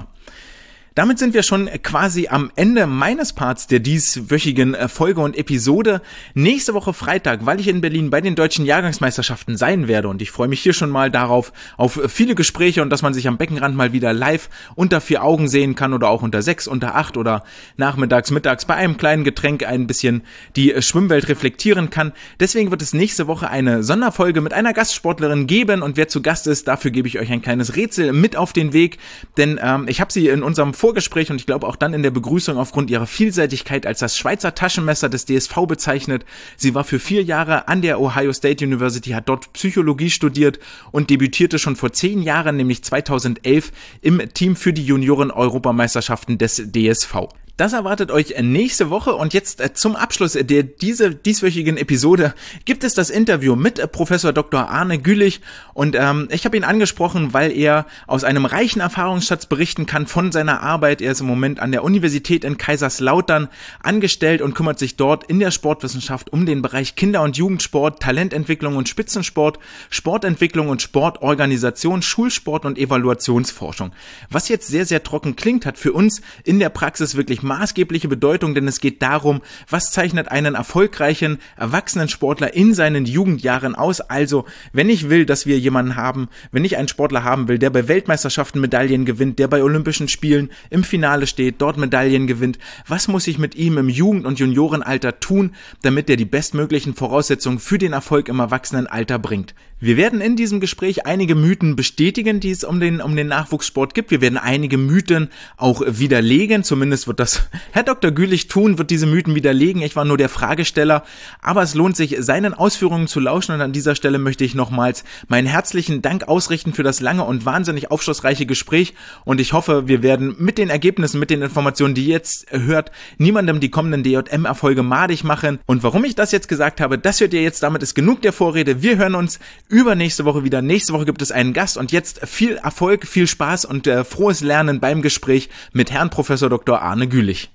Damit sind wir schon quasi am Ende meines Parts der dieswöchigen Folge und Episode. Nächste Woche Freitag, weil ich in Berlin bei den deutschen Jahrgangsmeisterschaften sein werde, und ich freue mich hier schon mal darauf, auf viele Gespräche und dass man sich am Beckenrand mal wieder live unter 4 Augen sehen kann oder auch unter 6, unter 8 oder nachmittags, mittags bei einem kleinen Getränk ein bisschen die Schwimmwelt reflektieren kann. Deswegen wird es nächste Woche eine Sonderfolge mit einer Gastsportlerin geben, und wer zu Gast ist, dafür gebe ich euch ein kleines Rätsel mit auf den Weg, denn ich habe sie in unserem Vorgespräch und ich glaube auch dann in der Begrüßung aufgrund ihrer Vielseitigkeit als das Schweizer Taschenmesser des DSV bezeichnet. Sie war für 4 Jahre an der Ohio State University, hat dort Psychologie studiert und debütierte schon vor 10 Jahren, nämlich 2011, im Team für die Junioren-Europameisterschaften des DSV. Das erwartet euch nächste Woche, und jetzt zum Abschluss der dieswöchigen Episode gibt es das Interview mit Professor Dr. Arne Gülich, und ich habe ihn angesprochen, weil er aus einem reichen Erfahrungsschatz berichten kann von seiner Arbeit. Er ist im Moment an der Universität in Kaiserslautern angestellt und kümmert sich dort in der Sportwissenschaft um den Bereich Kinder- und Jugendsport, Talententwicklung und Spitzensport, Sportentwicklung und Sportorganisation, Schulsport und Evaluationsforschung. Was jetzt sehr, sehr trocken klingt, hat für uns in der Praxis wirklich maßgebliche Bedeutung, denn es geht darum, was zeichnet einen erfolgreichen erwachsenen Sportler in seinen Jugendjahren aus. Also, wenn ich will, dass wir jemanden haben, wenn ich einen Sportler haben will, der bei Weltmeisterschaften Medaillen gewinnt, der bei Olympischen Spielen im Finale steht, dort Medaillen gewinnt, was muss ich mit ihm im Jugend- und Juniorenalter tun, damit er die bestmöglichen Voraussetzungen für den Erfolg im Erwachsenenalter bringt? Wir werden in diesem Gespräch einige Mythen bestätigen, die es um den Nachwuchssport gibt. Wir werden einige Mythen auch widerlegen. Zumindest wird das Herr Dr. Gülich tun, wird diese Mythen widerlegen. Ich war nur der Fragesteller. Aber es lohnt sich, seinen Ausführungen zu lauschen. Und an dieser Stelle möchte ich nochmals meinen herzlichen Dank ausrichten für das lange und wahnsinnig aufschlussreiche Gespräch. Und ich hoffe, wir werden mit den Ergebnissen, mit den Informationen, die ihr jetzt hört, niemandem die kommenden DJM-Erfolge madig machen. Und warum ich das jetzt gesagt habe, das hört ihr jetzt. Damit ist genug der Vorrede. Wir hören uns übernächste Woche wieder. Nächste Woche gibt es einen Gast, und jetzt viel Erfolg, viel Spaß und frohes Lernen beim Gespräch mit Herrn Professor Dr. Arne Gülich.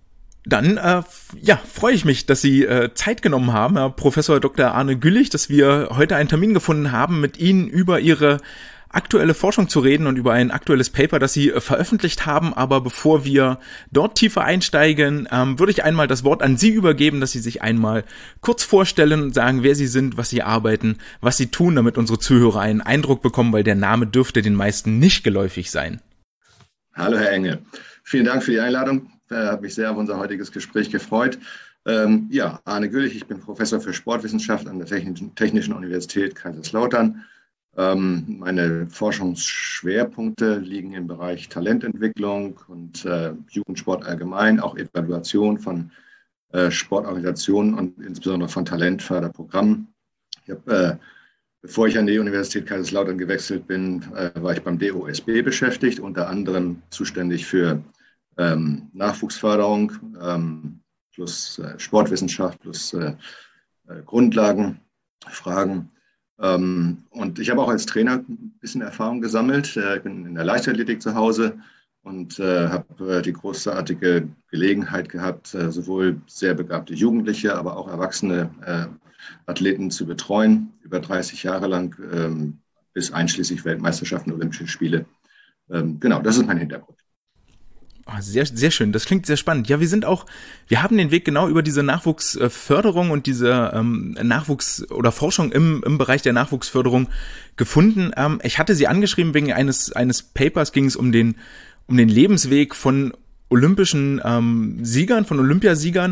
Dann freue ich mich, dass Sie Zeit genommen haben, Herr Professor Dr. Arne Gülich, dass wir heute einen Termin gefunden haben, mit Ihnen über Ihre aktuelle Forschung zu reden und über ein aktuelles Paper, das Sie veröffentlicht haben. Aber bevor wir dort tiefer einsteigen, würde ich einmal das Wort an Sie übergeben, dass Sie sich einmal kurz vorstellen und sagen, wer Sie sind, was Sie arbeiten, was Sie tun, damit unsere Zuhörer einen Eindruck bekommen, weil der Name dürfte den meisten nicht geläufig sein. Hallo Herr Engel, vielen Dank für die Einladung. Hat mich sehr auf unser heutiges Gespräch gefreut. Arne Gülich, ich bin Professor für Sportwissenschaft an der Technischen Universität Kaiserslautern. Meine Forschungsschwerpunkte liegen im Bereich Talententwicklung und Jugendsport allgemein, auch Evaluation von Sportorganisationen und insbesondere von Talentförderprogrammen. Bevor ich an die Universität Kaiserslautern gewechselt bin, war ich beim DOSB beschäftigt, unter anderem zuständig für Nachwuchsförderung plus Sportwissenschaft plus Grundlagenfragen. Und ich habe auch als Trainer ein bisschen Erfahrung gesammelt. Ich bin in der Leichtathletik zu Hause und habe die großartige Gelegenheit gehabt, sowohl sehr begabte Jugendliche, aber auch erwachsene Athleten zu betreuen, über 30 Jahre lang, bis einschließlich Weltmeisterschaften, Olympische Spiele. Genau, das ist mein Hintergrund. Sehr, sehr schön. Das klingt sehr spannend. Ja, wir haben den Weg genau über diese Nachwuchsförderung und diese Nachwuchs- oder Forschung im Bereich der Nachwuchsförderung gefunden. Ich hatte Sie angeschrieben wegen eines Papers, ging es um den Lebensweg von olympischen Siegern, von Olympiasiegern.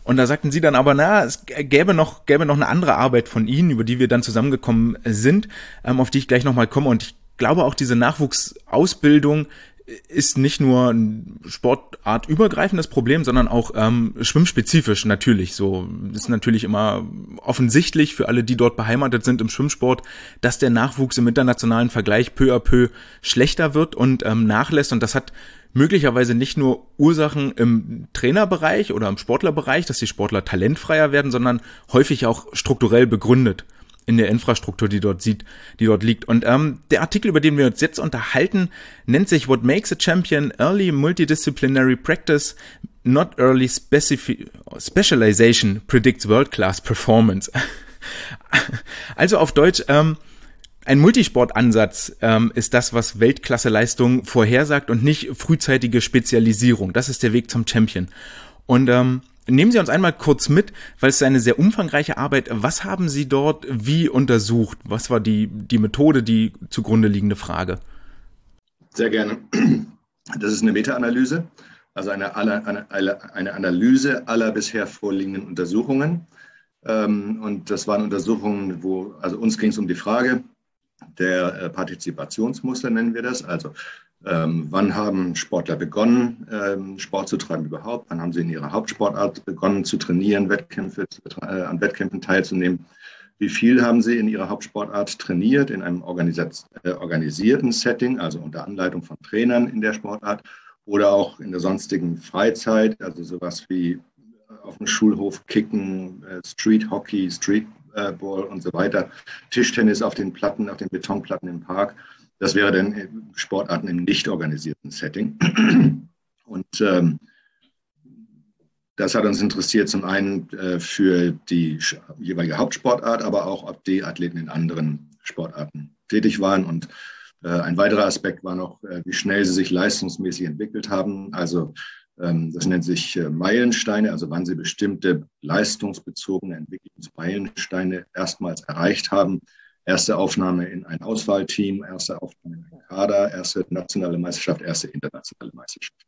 Und da sagten sie dann aber, na, es gäbe noch eine andere Arbeit von ihnen, über die wir dann zusammengekommen sind, auf die ich gleich nochmal komme. Und ich glaube auch, diese Nachwuchsausbildung ist nicht nur ein sportartübergreifendes Problem, sondern auch schwimmspezifisch natürlich. So ist natürlich immer offensichtlich für alle, die dort beheimatet sind im Schwimmsport, dass der Nachwuchs im internationalen Vergleich peu à peu schlechter wird und nachlässt. Und das hat möglicherweise nicht nur Ursachen im Trainerbereich oder im Sportlerbereich, dass die Sportler talentfreier werden, sondern häufig auch strukturell begründet in der Infrastruktur, die dort liegt. Und der Artikel, über den wir uns jetzt unterhalten, nennt sich What Makes a Champion Early Multidisciplinary Practice, Not Early Specialization Predicts World-Class Performance. Also auf Deutsch, ein Multisportansatz ist das, was Weltklasseleistung vorhersagt und nicht frühzeitige Spezialisierung. Das ist der Weg zum Champion. Und nehmen Sie uns einmal kurz mit, weil es ist eine sehr umfangreiche Arbeit. Was haben Sie dort wie untersucht? Was war die Methode, die zugrunde liegende Frage? Sehr gerne. Das ist eine Meta-Analyse, also eine Analyse aller bisher vorliegenden Untersuchungen. Und das waren Untersuchungen, also uns ging es um die Frage der Partizipationsmuster, nennen wir das. Also wann haben Sportler begonnen, Sport zu treiben überhaupt? Wann haben sie in ihrer Hauptsportart begonnen zu trainieren, an Wettkämpfen teilzunehmen? Wie viel haben sie in ihrer Hauptsportart trainiert, in einem organisierten Setting, also unter Anleitung von Trainern in der Sportart oder auch in der sonstigen Freizeit, also sowas wie auf dem Schulhof kicken, Street Hockey, Streetball und so weiter, Tischtennis auf den Betonplatten im Park. Das wäre dann Sportarten im nicht organisierten Setting. Und das hat uns interessiert, zum einen für die jeweilige Hauptsportart, aber auch, ob die Athleten in anderen Sportarten tätig waren. Und ein weiterer Aspekt war noch, wie schnell sie sich leistungsmäßig entwickelt haben. Also das nennt sich Meilensteine, also wann sie bestimmte leistungsbezogene Entwicklungsmeilensteine erstmals erreicht haben. Erste Aufnahme in ein Auswahlteam, erste Aufnahme in einen Kader, erste nationale Meisterschaft, erste internationale Meisterschaft.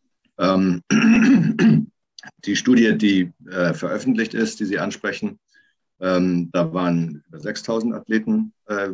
Die Studie, die veröffentlicht ist, die Sie ansprechen, da waren über 6.000 Athleten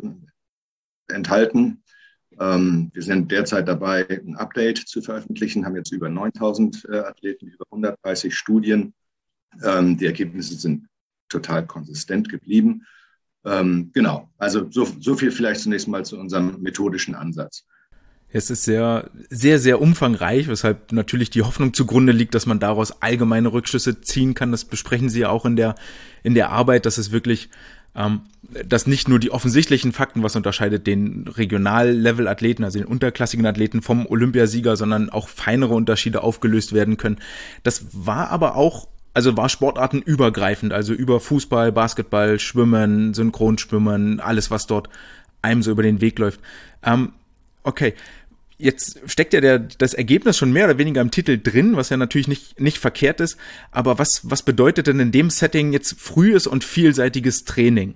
enthalten. Wir sind derzeit dabei, ein Update zu veröffentlichen, haben jetzt über 9.000 Athleten, über 130 Studien. Die Ergebnisse sind total konsistent geblieben. Genau, also so viel vielleicht zunächst mal zu unserem methodischen Ansatz. Es ist sehr, sehr, sehr umfangreich, weshalb natürlich die Hoffnung zugrunde liegt, dass man daraus allgemeine Rückschlüsse ziehen kann. Das besprechen Sie ja auch in der Arbeit, dass es wirklich, dass nicht nur die offensichtlichen Fakten, was unterscheidet den Regional-Level-Athleten, also den unterklassigen Athleten vom Olympiasieger, sondern auch feinere Unterschiede aufgelöst werden können. Das war aber auch, also war sportartenübergreifend, also über Fußball, Basketball, Schwimmen, Synchronschwimmen, alles, was dort einem so über den Weg läuft. Okay, jetzt steckt ja das Ergebnis schon mehr oder weniger im Titel drin, was ja natürlich nicht verkehrt ist. Aber was bedeutet denn in dem Setting jetzt frühes und vielseitiges Training?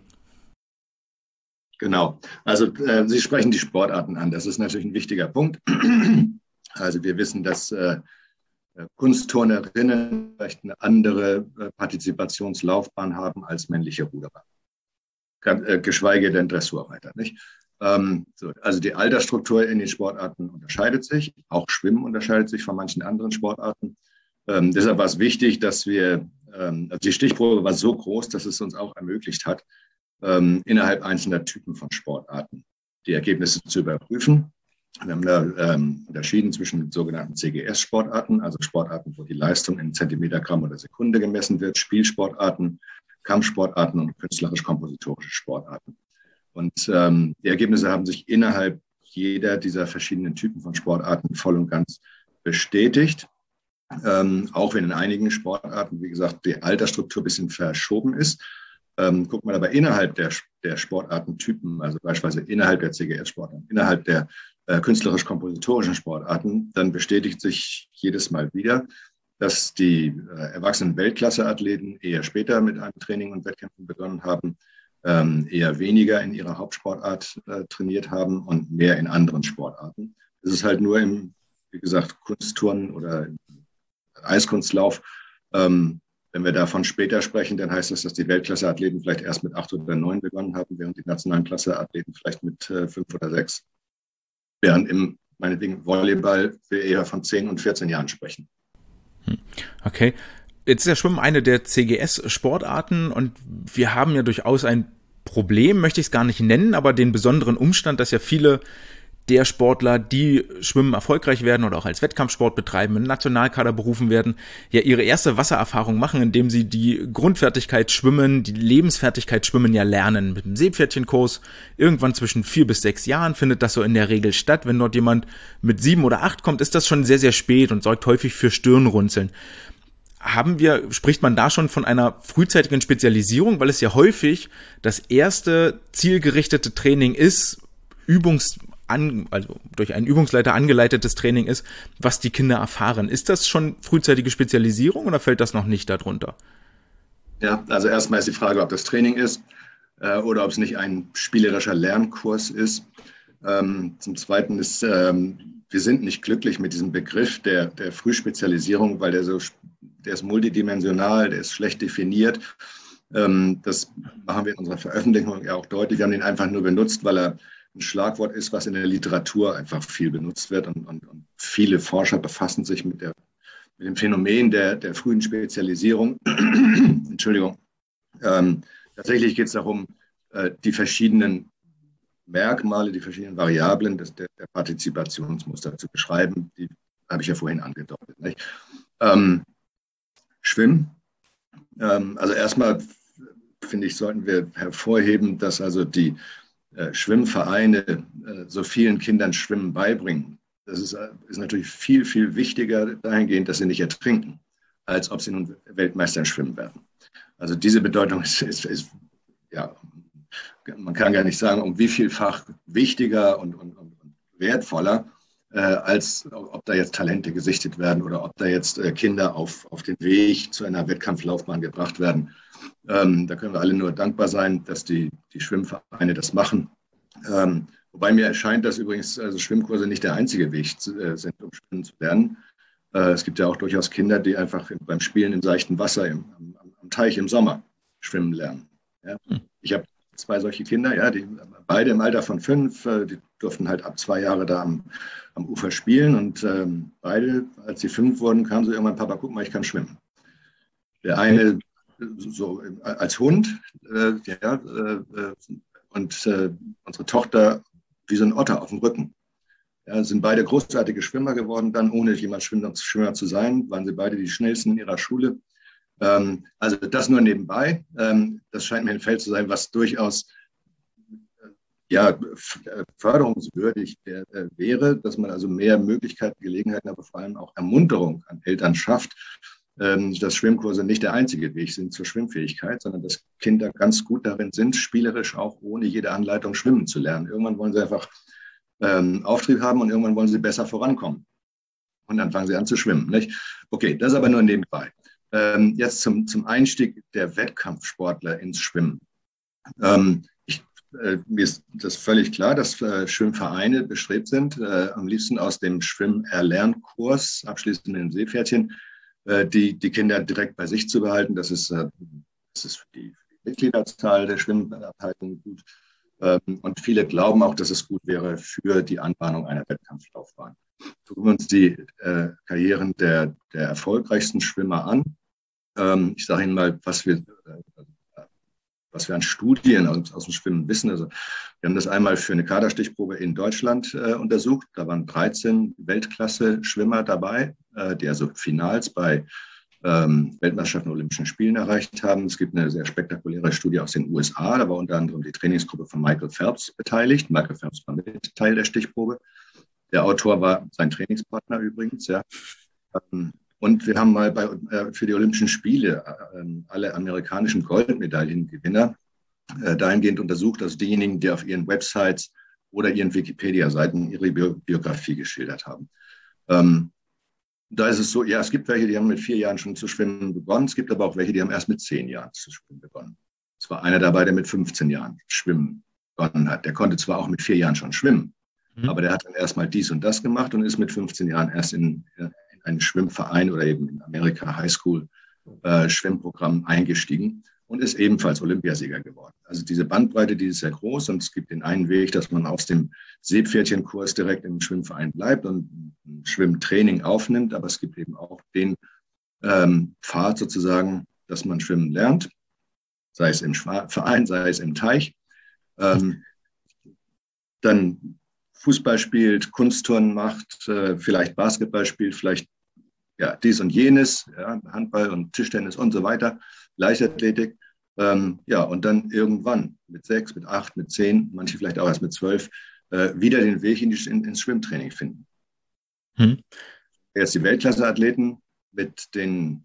Genau, also Sie sprechen die Sportarten an. Das ist natürlich ein wichtiger Punkt. Also wir wissen, dass Kunstturnerinnen vielleicht eine andere Partizipationslaufbahn haben als männliche Ruderer. Geschweige denn Dressurreiter, nicht? Also die Altersstruktur in den Sportarten unterscheidet sich. Auch Schwimmen unterscheidet sich von manchen anderen Sportarten. Deshalb war es wichtig, dass also die Stichprobe war so groß, dass es uns auch ermöglicht hat, innerhalb einzelner Typen von Sportarten die Ergebnisse zu überprüfen. Wir haben da unterschieden zwischen sogenannten CGS-Sportarten, also Sportarten, wo die Leistung in Zentimetergramm oder Sekunde gemessen wird, Spielsportarten, Kampfsportarten und künstlerisch-kompositorische Sportarten. Und die Ergebnisse haben sich innerhalb jeder dieser verschiedenen Typen von Sportarten voll und ganz bestätigt. Auch wenn in einigen Sportarten, wie gesagt, die Altersstruktur ein bisschen verschoben ist. Guckt man aber innerhalb der Sportartentypen, also beispielsweise innerhalb der CGS-Sportarten, innerhalb der künstlerisch-kompositorischen Sportarten, dann bestätigt sich jedes Mal wieder, dass die erwachsenen Weltklasse-Athleten eher später mit einem Training und Wettkämpfen begonnen haben, eher weniger in ihrer Hauptsportart trainiert haben und mehr in anderen Sportarten. Es ist halt nur wie gesagt, Kunstturnen oder Eiskunstlauf Wenn wir davon später sprechen, dann heißt das, dass die Weltklasse-Athleten vielleicht erst mit 8 oder 9 begonnen haben, während die nationalen Klasse-Athleten vielleicht mit 5 oder 6. Während im, meinetwegen, Volleyball wir eher von 10 und 14 Jahren sprechen. Okay. Jetzt ist ja Schwimmen eine der CGS-Sportarten und wir haben ja durchaus ein Problem, möchte ich es gar nicht nennen, aber den besonderen Umstand, dass ja viele der Sportler, die schwimmen erfolgreich werden oder auch als Wettkampfsport betreiben, in den Nationalkader berufen werden, ja ihre erste Wassererfahrung machen, indem sie die Grundfertigkeit Schwimmen, die Lebensfertigkeit Schwimmen ja lernen. Mit dem Seepferdchenkurs irgendwann zwischen 4 bis 6 Jahren findet das so in der Regel statt. Wenn dort jemand mit 7 oder 8 kommt, ist das schon sehr, sehr spät und sorgt häufig für Stirnrunzeln. Spricht man da schon von einer frühzeitigen Spezialisierung, weil es ja häufig das erste zielgerichtete Training ist, also durch einen Übungsleiter angeleitetes Training ist, was die Kinder erfahren. Ist das schon frühzeitige Spezialisierung oder fällt das noch nicht darunter? Ja, also erstmal ist die Frage, ob das Training ist oder ob es nicht ein spielerischer Lernkurs ist. Zum Zweiten ist, wir sind nicht glücklich mit diesem Begriff der Frühspezialisierung, weil der ist multidimensional, der ist schlecht definiert. Das machen wir in unserer Veröffentlichung ja auch deutlich. Wir haben den einfach nur benutzt, weil er ein Schlagwort ist, was in der Literatur einfach viel benutzt wird. Und viele Forscher befassen sich mit dem Phänomen der frühen Spezialisierung. Entschuldigung. Tatsächlich geht es darum, die verschiedenen Merkmale, die verschiedenen Variablen der Partizipationsmuster zu beschreiben. Die habe ich ja vorhin angedeutet. Nicht? Schwimmen. Also erstmal, finde ich, sollten wir hervorheben, dass also die Schwimmvereine so vielen Kindern Schwimmen beibringen. Das ist natürlich viel, viel wichtiger dahingehend, dass sie nicht ertrinken, als ob sie nun Weltmeister im Schwimmen werden. Also diese Bedeutung ist ja, man kann gar nicht sagen, um wie vielfach wichtiger und wertvoller, als ob da jetzt Talente gesichtet werden oder ob da jetzt Kinder auf den Weg zu einer Wettkampflaufbahn gebracht werden. Da können wir alle nur dankbar sein, dass die Schwimmvereine das machen. Wobei mir erscheint, dass übrigens also Schwimmkurse nicht der einzige Weg sind, um schwimmen zu lernen. Es gibt ja auch durchaus Kinder, die einfach beim Spielen im seichten Wasser am Teich im Sommer schwimmen lernen. Ja? Ich habe 2 solche Kinder, ja, die beide im Alter von 5, die durften halt ab 2 Jahre da am Ufer spielen und beide, als sie 5 wurden, kamen sie irgendwann: Papa, guck mal, ich kann schwimmen. Der eine so als Hund, und unsere Tochter wie so ein Otter auf dem Rücken. Ja, sind beide großartige Schwimmer geworden, dann ohne jemals Schwimmer zu sein, waren sie beide die schnellsten in ihrer Schule. Also das nur nebenbei. Das scheint mir ein Feld zu sein, was durchaus förderungswürdig wäre, dass man also mehr Möglichkeiten, Gelegenheiten, aber vor allem auch Ermunterung an Eltern schafft, dass Schwimmkurse nicht der einzige Weg sind zur Schwimmfähigkeit, sondern dass Kinder ganz gut darin sind, spielerisch auch ohne jede Anleitung schwimmen zu lernen. Irgendwann wollen sie einfach Auftrieb haben und irgendwann wollen sie besser vorankommen. Und dann fangen sie an zu schwimmen. Nicht? Okay, das aber nur nebenbei. Jetzt zum Einstieg der Wettkampfsportler ins Schwimmen. Mir ist das völlig klar, dass Schwimmvereine bestrebt sind, am liebsten aus dem Schwimmerlernkurs, abschließend mit dem Seepferdchen, die Kinder direkt bei sich zu behalten. Das ist für die Mitgliederzahl der Schwimmabteilung gut. Und viele glauben auch, dass es gut wäre für die Anbahnung einer Wettkampflaufbahn. Gucken wir uns die Karrieren der erfolgreichsten Schwimmer an. Ich sage Ihnen mal, was wir an Studien aus dem Schwimmen wissen. Also wir haben das einmal für eine Kaderstichprobe in Deutschland untersucht. Da waren 13 Weltklasse-Schwimmer dabei, die also Finals bei Weltmeisterschaften und Olympischen Spielen erreicht haben. Es gibt eine sehr spektakuläre Studie aus den USA. Da war unter anderem die Trainingsgruppe von Michael Phelps beteiligt. Michael Phelps war mit Teil der Stichprobe. Der Autor war sein Trainingspartner übrigens. Ja. Und wir haben mal für die Olympischen Spiele alle amerikanischen Goldmedaillengewinner dahingehend untersucht, also diejenigen, die auf ihren Websites oder ihren Wikipedia-Seiten ihre Biografie geschildert haben. Da ist es so, ja, es gibt welche, die haben mit 4 Jahren schon zu schwimmen begonnen. Es gibt aber auch welche, die haben erst mit 10 Jahren zu schwimmen begonnen. Es war einer dabei, der mit 15 Jahren schwimmen begonnen hat. Der konnte zwar auch mit 4 Jahren schon schwimmen, aber der hat dann erstmal dies und das gemacht und ist mit 15 Jahren erst in einen Schwimmverein oder eben in Amerika Highschool Schwimmprogramm eingestiegen und ist ebenfalls Olympiasieger geworden. Also diese Bandbreite, die ist sehr groß und es gibt den einen Weg, dass man aus dem Seepferdchenkurs direkt im Schwimmverein bleibt und ein Schwimmtraining aufnimmt, aber es gibt eben auch den Pfad sozusagen, dass man schwimmen lernt, sei es im Verein, sei es im Teich, dann Fußball spielt, Kunstturnen macht, vielleicht Basketball spielt, vielleicht ja, dies und jenes, ja, Handball und Tischtennis und so weiter, Leichtathletik. Ja, und dann irgendwann mit 6, mit 8, mit 10, manche vielleicht auch erst mit 12, wieder den Weg ins Schwimmtraining finden. Jetzt die Weltklasse-Athleten mit den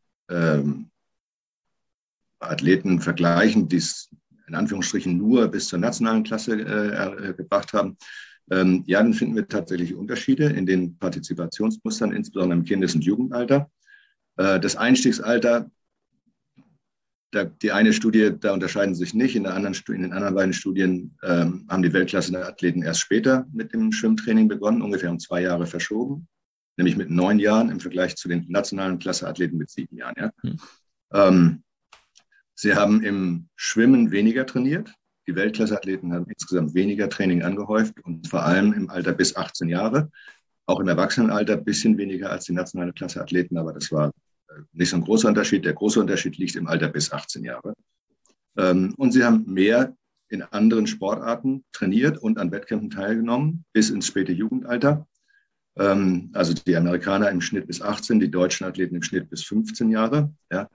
Athleten vergleichen, die es in Anführungsstrichen nur bis zur nationalen Klasse gebracht haben. Ja, dann finden wir tatsächlich Unterschiede in den Partizipationsmustern, insbesondere im Kindes- und Jugendalter. Das Einstiegsalter, die eine Studie, da unterscheiden sie sich nicht. In den anderen beiden Studien haben die Weltklasse-Athleten erst später mit dem Schwimmtraining begonnen, ungefähr um 2 Jahre verschoben, nämlich mit 9 Jahren im Vergleich zu den nationalen Klasse-Athleten mit 7 Jahren. Ja. Sie haben im Schwimmen weniger trainiert. Die Weltklasse-Athleten haben insgesamt weniger Training angehäuft und vor allem im Alter bis 18 Jahre. Auch im Erwachsenenalter ein bisschen weniger als die nationale Klasse-Athleten, aber das war nicht so ein großer Unterschied. Der große Unterschied liegt im Alter bis 18 Jahre. Und sie haben mehr in anderen Sportarten trainiert und an Wettkämpfen teilgenommen, bis ins späte Jugendalter. Also die Amerikaner im Schnitt bis 18, die deutschen Athleten im Schnitt bis 15 Jahre. Ja.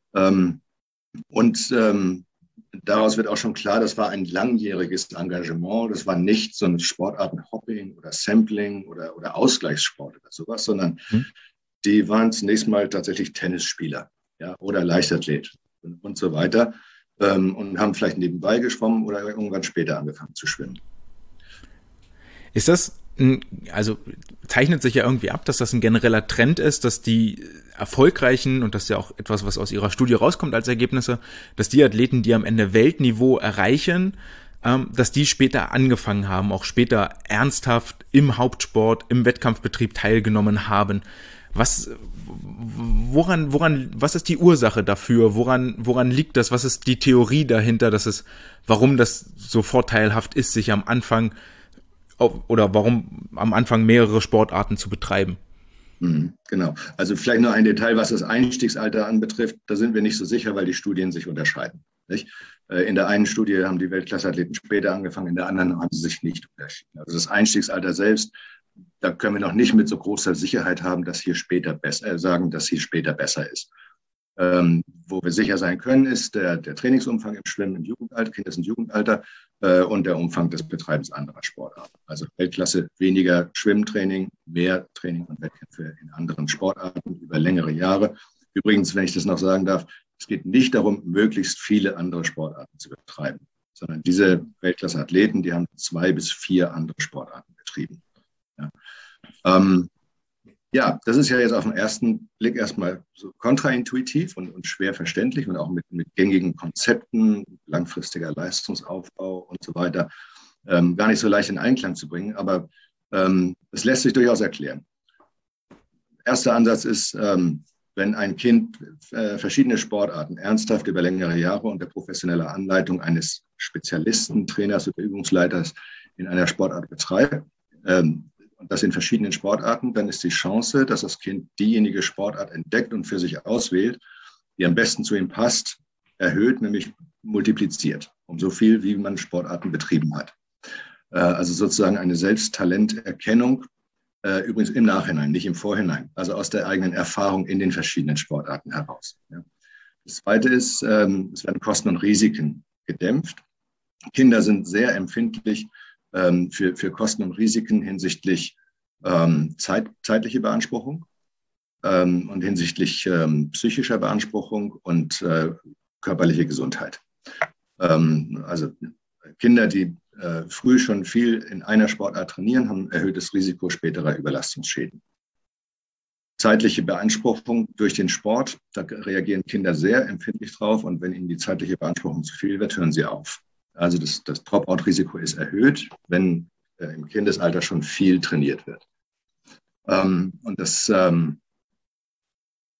Und daraus wird auch schon klar, das war ein langjähriges Engagement. Das war nicht so ein Sportartenhopping oder Sampling oder Ausgleichssport oder sowas, sondern die waren zunächst mal tatsächlich Tennisspieler, ja, oder Leichtathlet und so weiter und haben vielleicht nebenbei geschwommen oder irgendwann später angefangen zu schwimmen. Ist das, also zeichnet sich ja irgendwie ab, dass das ein genereller Trend ist, dass die erfolgreichen, und das ist ja auch etwas, was aus ihrer Studie rauskommt als Ergebnisse, dass die Athleten, die am Ende Weltniveau erreichen, dass die später angefangen haben, auch später ernsthaft im Hauptsport, im Wettkampfbetrieb teilgenommen haben. Was ist die Ursache dafür? Woran liegt das? Was ist die Theorie dahinter, warum das so vorteilhaft ist, sich am Anfang oder warum am Anfang mehrere Sportarten zu betreiben? Genau. Also vielleicht nur ein Detail, was das Einstiegsalter anbetrifft. Da sind wir nicht so sicher, weil die Studien sich unterscheiden. Nicht? In der einen Studie haben die Weltklasseathleten später angefangen, in der anderen haben sie sich nicht unterschieden. Also das Einstiegsalter selbst, da können wir noch nicht mit so großer Sicherheit haben, dass hier später besser ist. Wo wir sicher sein können, ist der Trainingsumfang im Schwimmen im Jugendalter, Kindes- und Jugendalter und der Umfang des Betreibens anderer Sportarten. Also Weltklasse weniger Schwimmtraining, mehr Training und Wettkämpfe in anderen Sportarten über längere Jahre. Übrigens, wenn ich das noch sagen darf, es geht nicht darum, möglichst viele andere Sportarten zu betreiben, sondern diese Weltklasse-Athleten, die haben 2 bis 4 andere Sportarten betrieben. Ja. Ja, das ist ja jetzt auf den ersten Blick erstmal so kontraintuitiv und schwer verständlich und auch mit gängigen Konzepten, langfristiger Leistungsaufbau und so weiter, gar nicht so leicht in Einklang zu bringen. Aber es lässt sich durchaus erklären. Erster Ansatz ist, wenn ein Kind verschiedene Sportarten ernsthaft über längere Jahre unter professioneller Anleitung eines Spezialisten, Trainers oder Übungsleiters in einer Sportart betreibt, und das in verschiedenen Sportarten, dann ist die Chance, dass das Kind diejenige Sportart entdeckt und für sich auswählt, die am besten zu ihm passt, erhöht, nämlich multipliziert, um so viel, wie man Sportarten betrieben hat. Also sozusagen eine Selbsttalenterkennung, übrigens im Nachhinein, nicht im Vorhinein, also aus der eigenen Erfahrung in den verschiedenen Sportarten heraus. Das Zweite ist, es werden Kosten und Risiken gedämpft. Kinder sind sehr empfindlich für Kosten und Risiken hinsichtlich zeitliche Beanspruchung und hinsichtlich psychischer Beanspruchung und körperliche Gesundheit. Also Kinder, die früh schon viel in einer Sportart trainieren, haben erhöhtes Risiko späterer Überlastungsschäden. Zeitliche Beanspruchung durch den Sport, da reagieren Kinder sehr empfindlich drauf und wenn ihnen die zeitliche Beanspruchung zu viel wird, hören sie auf. Also das Dropout-Risiko ist erhöht, wenn im Kindesalter schon viel trainiert wird. Und das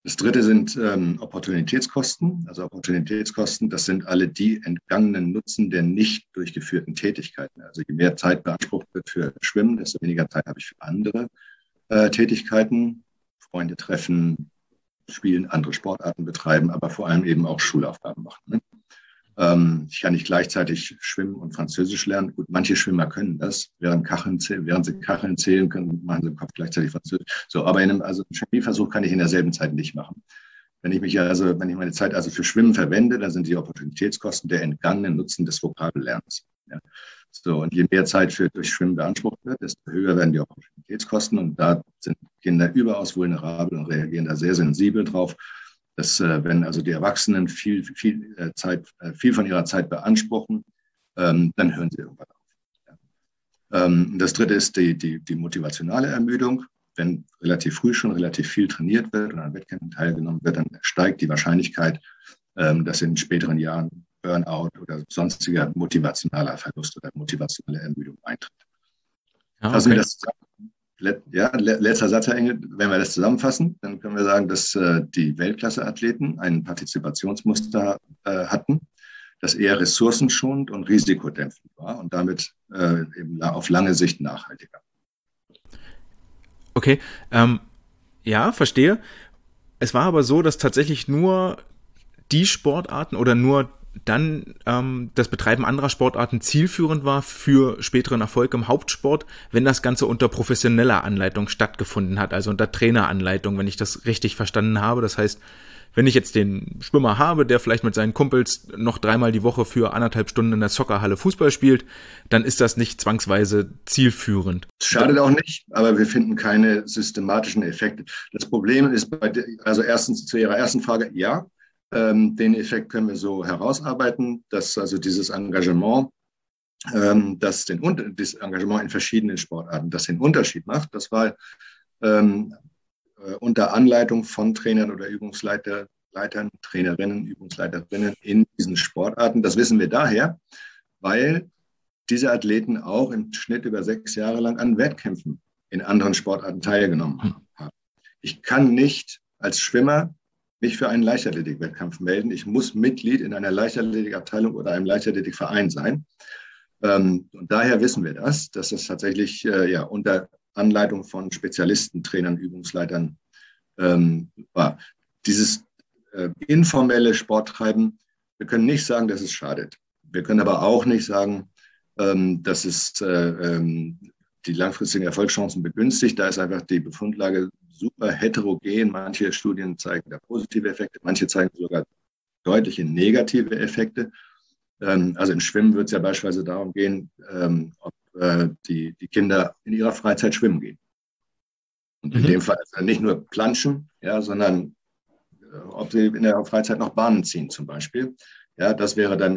Das dritte sind Opportunitätskosten. Also Opportunitätskosten, das sind alle die entgangenen Nutzen der nicht durchgeführten Tätigkeiten. Also je mehr Zeit beansprucht wird für Schwimmen, desto weniger Zeit habe ich für andere Tätigkeiten, Freunde treffen, spielen, andere Sportarten betreiben, aber vor allem eben auch Schulaufgaben machen. Ne? Ich kann nicht gleichzeitig schwimmen und Französisch lernen. Gut, manche Schwimmer können das. Während sie Kacheln zählen können, machen sie im Kopf gleichzeitig Französisch. So, aber einen Chemieversuch kann ich in derselben Zeit nicht machen. Wenn ich meine Zeit also für Schwimmen verwende, dann sind die Opportunitätskosten der entgangenen Nutzen des Vokabellernens. Ja. So, und je mehr Zeit durch Schwimmen beansprucht wird, desto höher werden die Opportunitätskosten. Und da sind Kinder überaus vulnerabel und reagieren da sehr sensibel drauf. Dass wenn also die Erwachsenen viel von ihrer Zeit beanspruchen, dann hören sie irgendwann auf. Ja. Das dritte ist die motivationale Ermüdung. Wenn relativ früh schon relativ viel trainiert wird und an Wettkämpfen teilgenommen wird, dann steigt die Wahrscheinlichkeit, dass in späteren Jahren Burnout oder sonstiger motivationaler Verlust oder motivationale Ermüdung eintritt. Ja, okay. Letzter Satz, Herr Engel. Wenn wir das zusammenfassen, dann können wir sagen, dass die Weltklasse-Athleten ein Partizipationsmuster hatten, das eher ressourcenschonend und risikodämpfend war und damit eben auf lange Sicht nachhaltiger. Okay, ja, verstehe. Es war aber so, dass tatsächlich nur die Sportarten oder nur dann das Betreiben anderer Sportarten zielführend war für späteren Erfolg im Hauptsport, wenn das Ganze unter professioneller Anleitung stattgefunden hat, also unter Traineranleitung, wenn ich das richtig verstanden habe. Das heißt, wenn ich jetzt den Schwimmer habe, der vielleicht mit seinen Kumpels noch 3-mal die Woche für 1,5 Stunden in der Soccerhalle Fußball spielt, dann ist das nicht zwangsweise zielführend. Schadet auch nicht, aber wir finden keine systematischen Effekte. Das Problem ist erstens zu Ihrer ersten Frage, ja. Den Effekt können wir so herausarbeiten, dass also dieses Engagement, das Engagement in verschiedenen Sportarten, das den Unterschied macht. Das war unter Anleitung von Trainern oder Übungsleitern, Trainerinnen, Übungsleiterinnen in diesen Sportarten. Das wissen wir daher, weil diese Athleten auch im Schnitt über 6 Jahre lang an Wettkämpfen in anderen Sportarten teilgenommen haben. Ich kann nicht als Schwimmer mich für einen Leichtathletik-Wettkampf melden. Ich muss Mitglied in einer Leichtathletikabteilung oder einem Leichtathletikverein sein. Und daher wissen wir dass das tatsächlich unter Anleitung von Spezialisten, Trainern, Übungsleitern war. Dieses informelle Sporttreiben, wir können nicht sagen, dass es schadet. Wir können aber auch nicht sagen, dass es die langfristigen Erfolgschancen begünstigt. Da ist einfach die Befundlage super heterogen. Manche Studien zeigen da positive Effekte, manche zeigen sogar deutliche negative Effekte. Also im Schwimmen wird es ja beispielsweise darum gehen, ob die Kinder in ihrer Freizeit schwimmen gehen. Und in dem Fall also nicht nur planschen, ja, sondern ob sie in der Freizeit noch Bahnen ziehen zum Beispiel. Ja, das wäre dann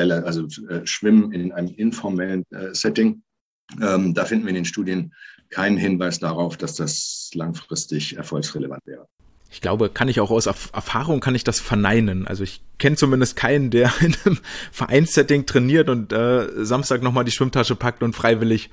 Schwimmen in einem informellen Setting. Da finden wir in den Studien keinen Hinweis darauf, dass das langfristig erfolgsrelevant wäre. Ich glaube, kann ich auch aus Erfahrung kann ich das verneinen. Also ich kenne zumindest keinen, der in einem Vereinssetting trainiert und Samstag nochmal die Schwimmtasche packt und freiwillig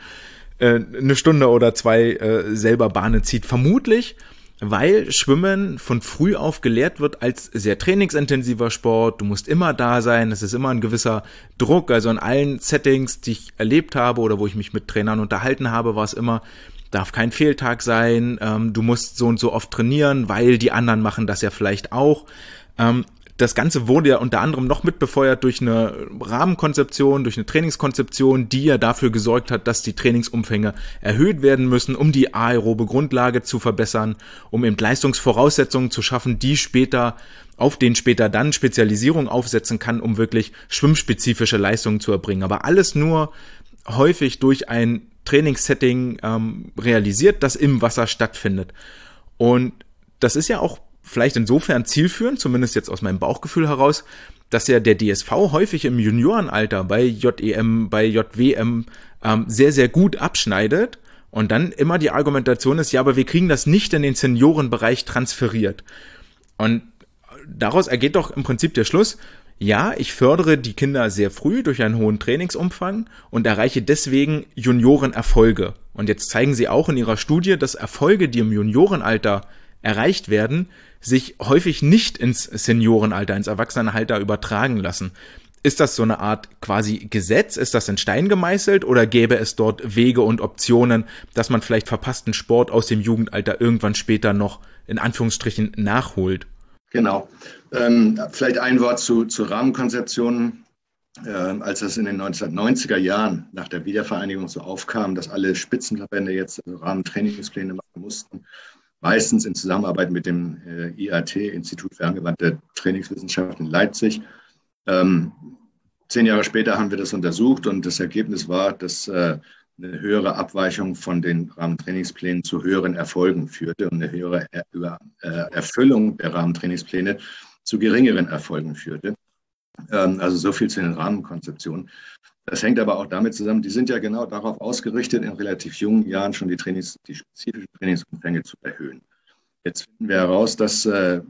1 Stunde oder 2 selber Bahnen zieht. Vermutlich, weil Schwimmen von früh auf gelehrt wird als sehr trainingsintensiver Sport. Du musst immer da sein, es ist immer ein gewisser Druck. Also in allen Settings, die ich erlebt habe oder wo ich mich mit Trainern unterhalten habe, war es immer, darf kein Fehltag sein, du musst so und so oft trainieren, weil die anderen machen das ja vielleicht auch. Das Ganze wurde ja unter anderem noch mitbefeuert durch eine Rahmenkonzeption, durch eine Trainingskonzeption, die ja dafür gesorgt hat, dass die Trainingsumfänge erhöht werden müssen, um die aerobe Grundlage zu verbessern, um eben Leistungsvoraussetzungen zu schaffen, die auf denen später dann Spezialisierung aufsetzen kann, um wirklich schwimmspezifische Leistungen zu erbringen. Aber alles nur häufig durch ein Trainingssetting realisiert, das im Wasser stattfindet. Und das ist ja auch vielleicht insofern zielführend, zumindest jetzt aus meinem Bauchgefühl heraus, dass ja der DSV häufig im Juniorenalter bei JEM, bei JWM sehr, sehr gut abschneidet und dann immer die Argumentation ist, ja, aber wir kriegen das nicht in den Seniorenbereich transferiert. Und daraus ergeht doch im Prinzip der Schluss, ja, ich fördere die Kinder sehr früh durch einen hohen Trainingsumfang und erreiche deswegen Juniorenerfolge. Und jetzt zeigen sie auch in ihrer Studie, dass Erfolge, die im Juniorenalter erreicht werden, sich häufig nicht ins Seniorenalter, ins Erwachsenenalter übertragen lassen. Ist das so eine Art quasi Gesetz? Ist das in Stein gemeißelt oder gäbe es dort Wege und Optionen, dass man vielleicht verpassten Sport aus dem Jugendalter irgendwann später noch in Anführungsstrichen nachholt? Genau. Vielleicht ein Wort zu Rahmenkonzeptionen. Als es in den 1990er Jahren nach der Wiedervereinigung so aufkam, dass alle Spitzenverbände jetzt Rahmentrainingspläne machen mussten, meistens in Zusammenarbeit mit dem IAT, Institut für angewandte Trainingswissenschaft in Leipzig. 10 Jahre später haben wir das untersucht und das Ergebnis war, dass eine höhere Abweichung von den Rahmentrainingsplänen zu höheren Erfolgen führte und eine höhere Erfüllung der Rahmentrainingspläne zu geringeren Erfolgen führte. Also so viel zu den Rahmenkonzeptionen. Das hängt aber auch damit zusammen, die sind ja genau darauf ausgerichtet, in relativ jungen Jahren schon die spezifischen Trainingsumfänge zu erhöhen. Jetzt finden wir heraus, dass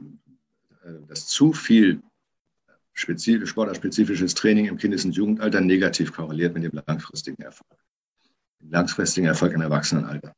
zu viel sportartspezifisches Training im Kindes- und Jugendalter negativ korreliert mit dem langfristigen Erfolg im Erwachsenenalter.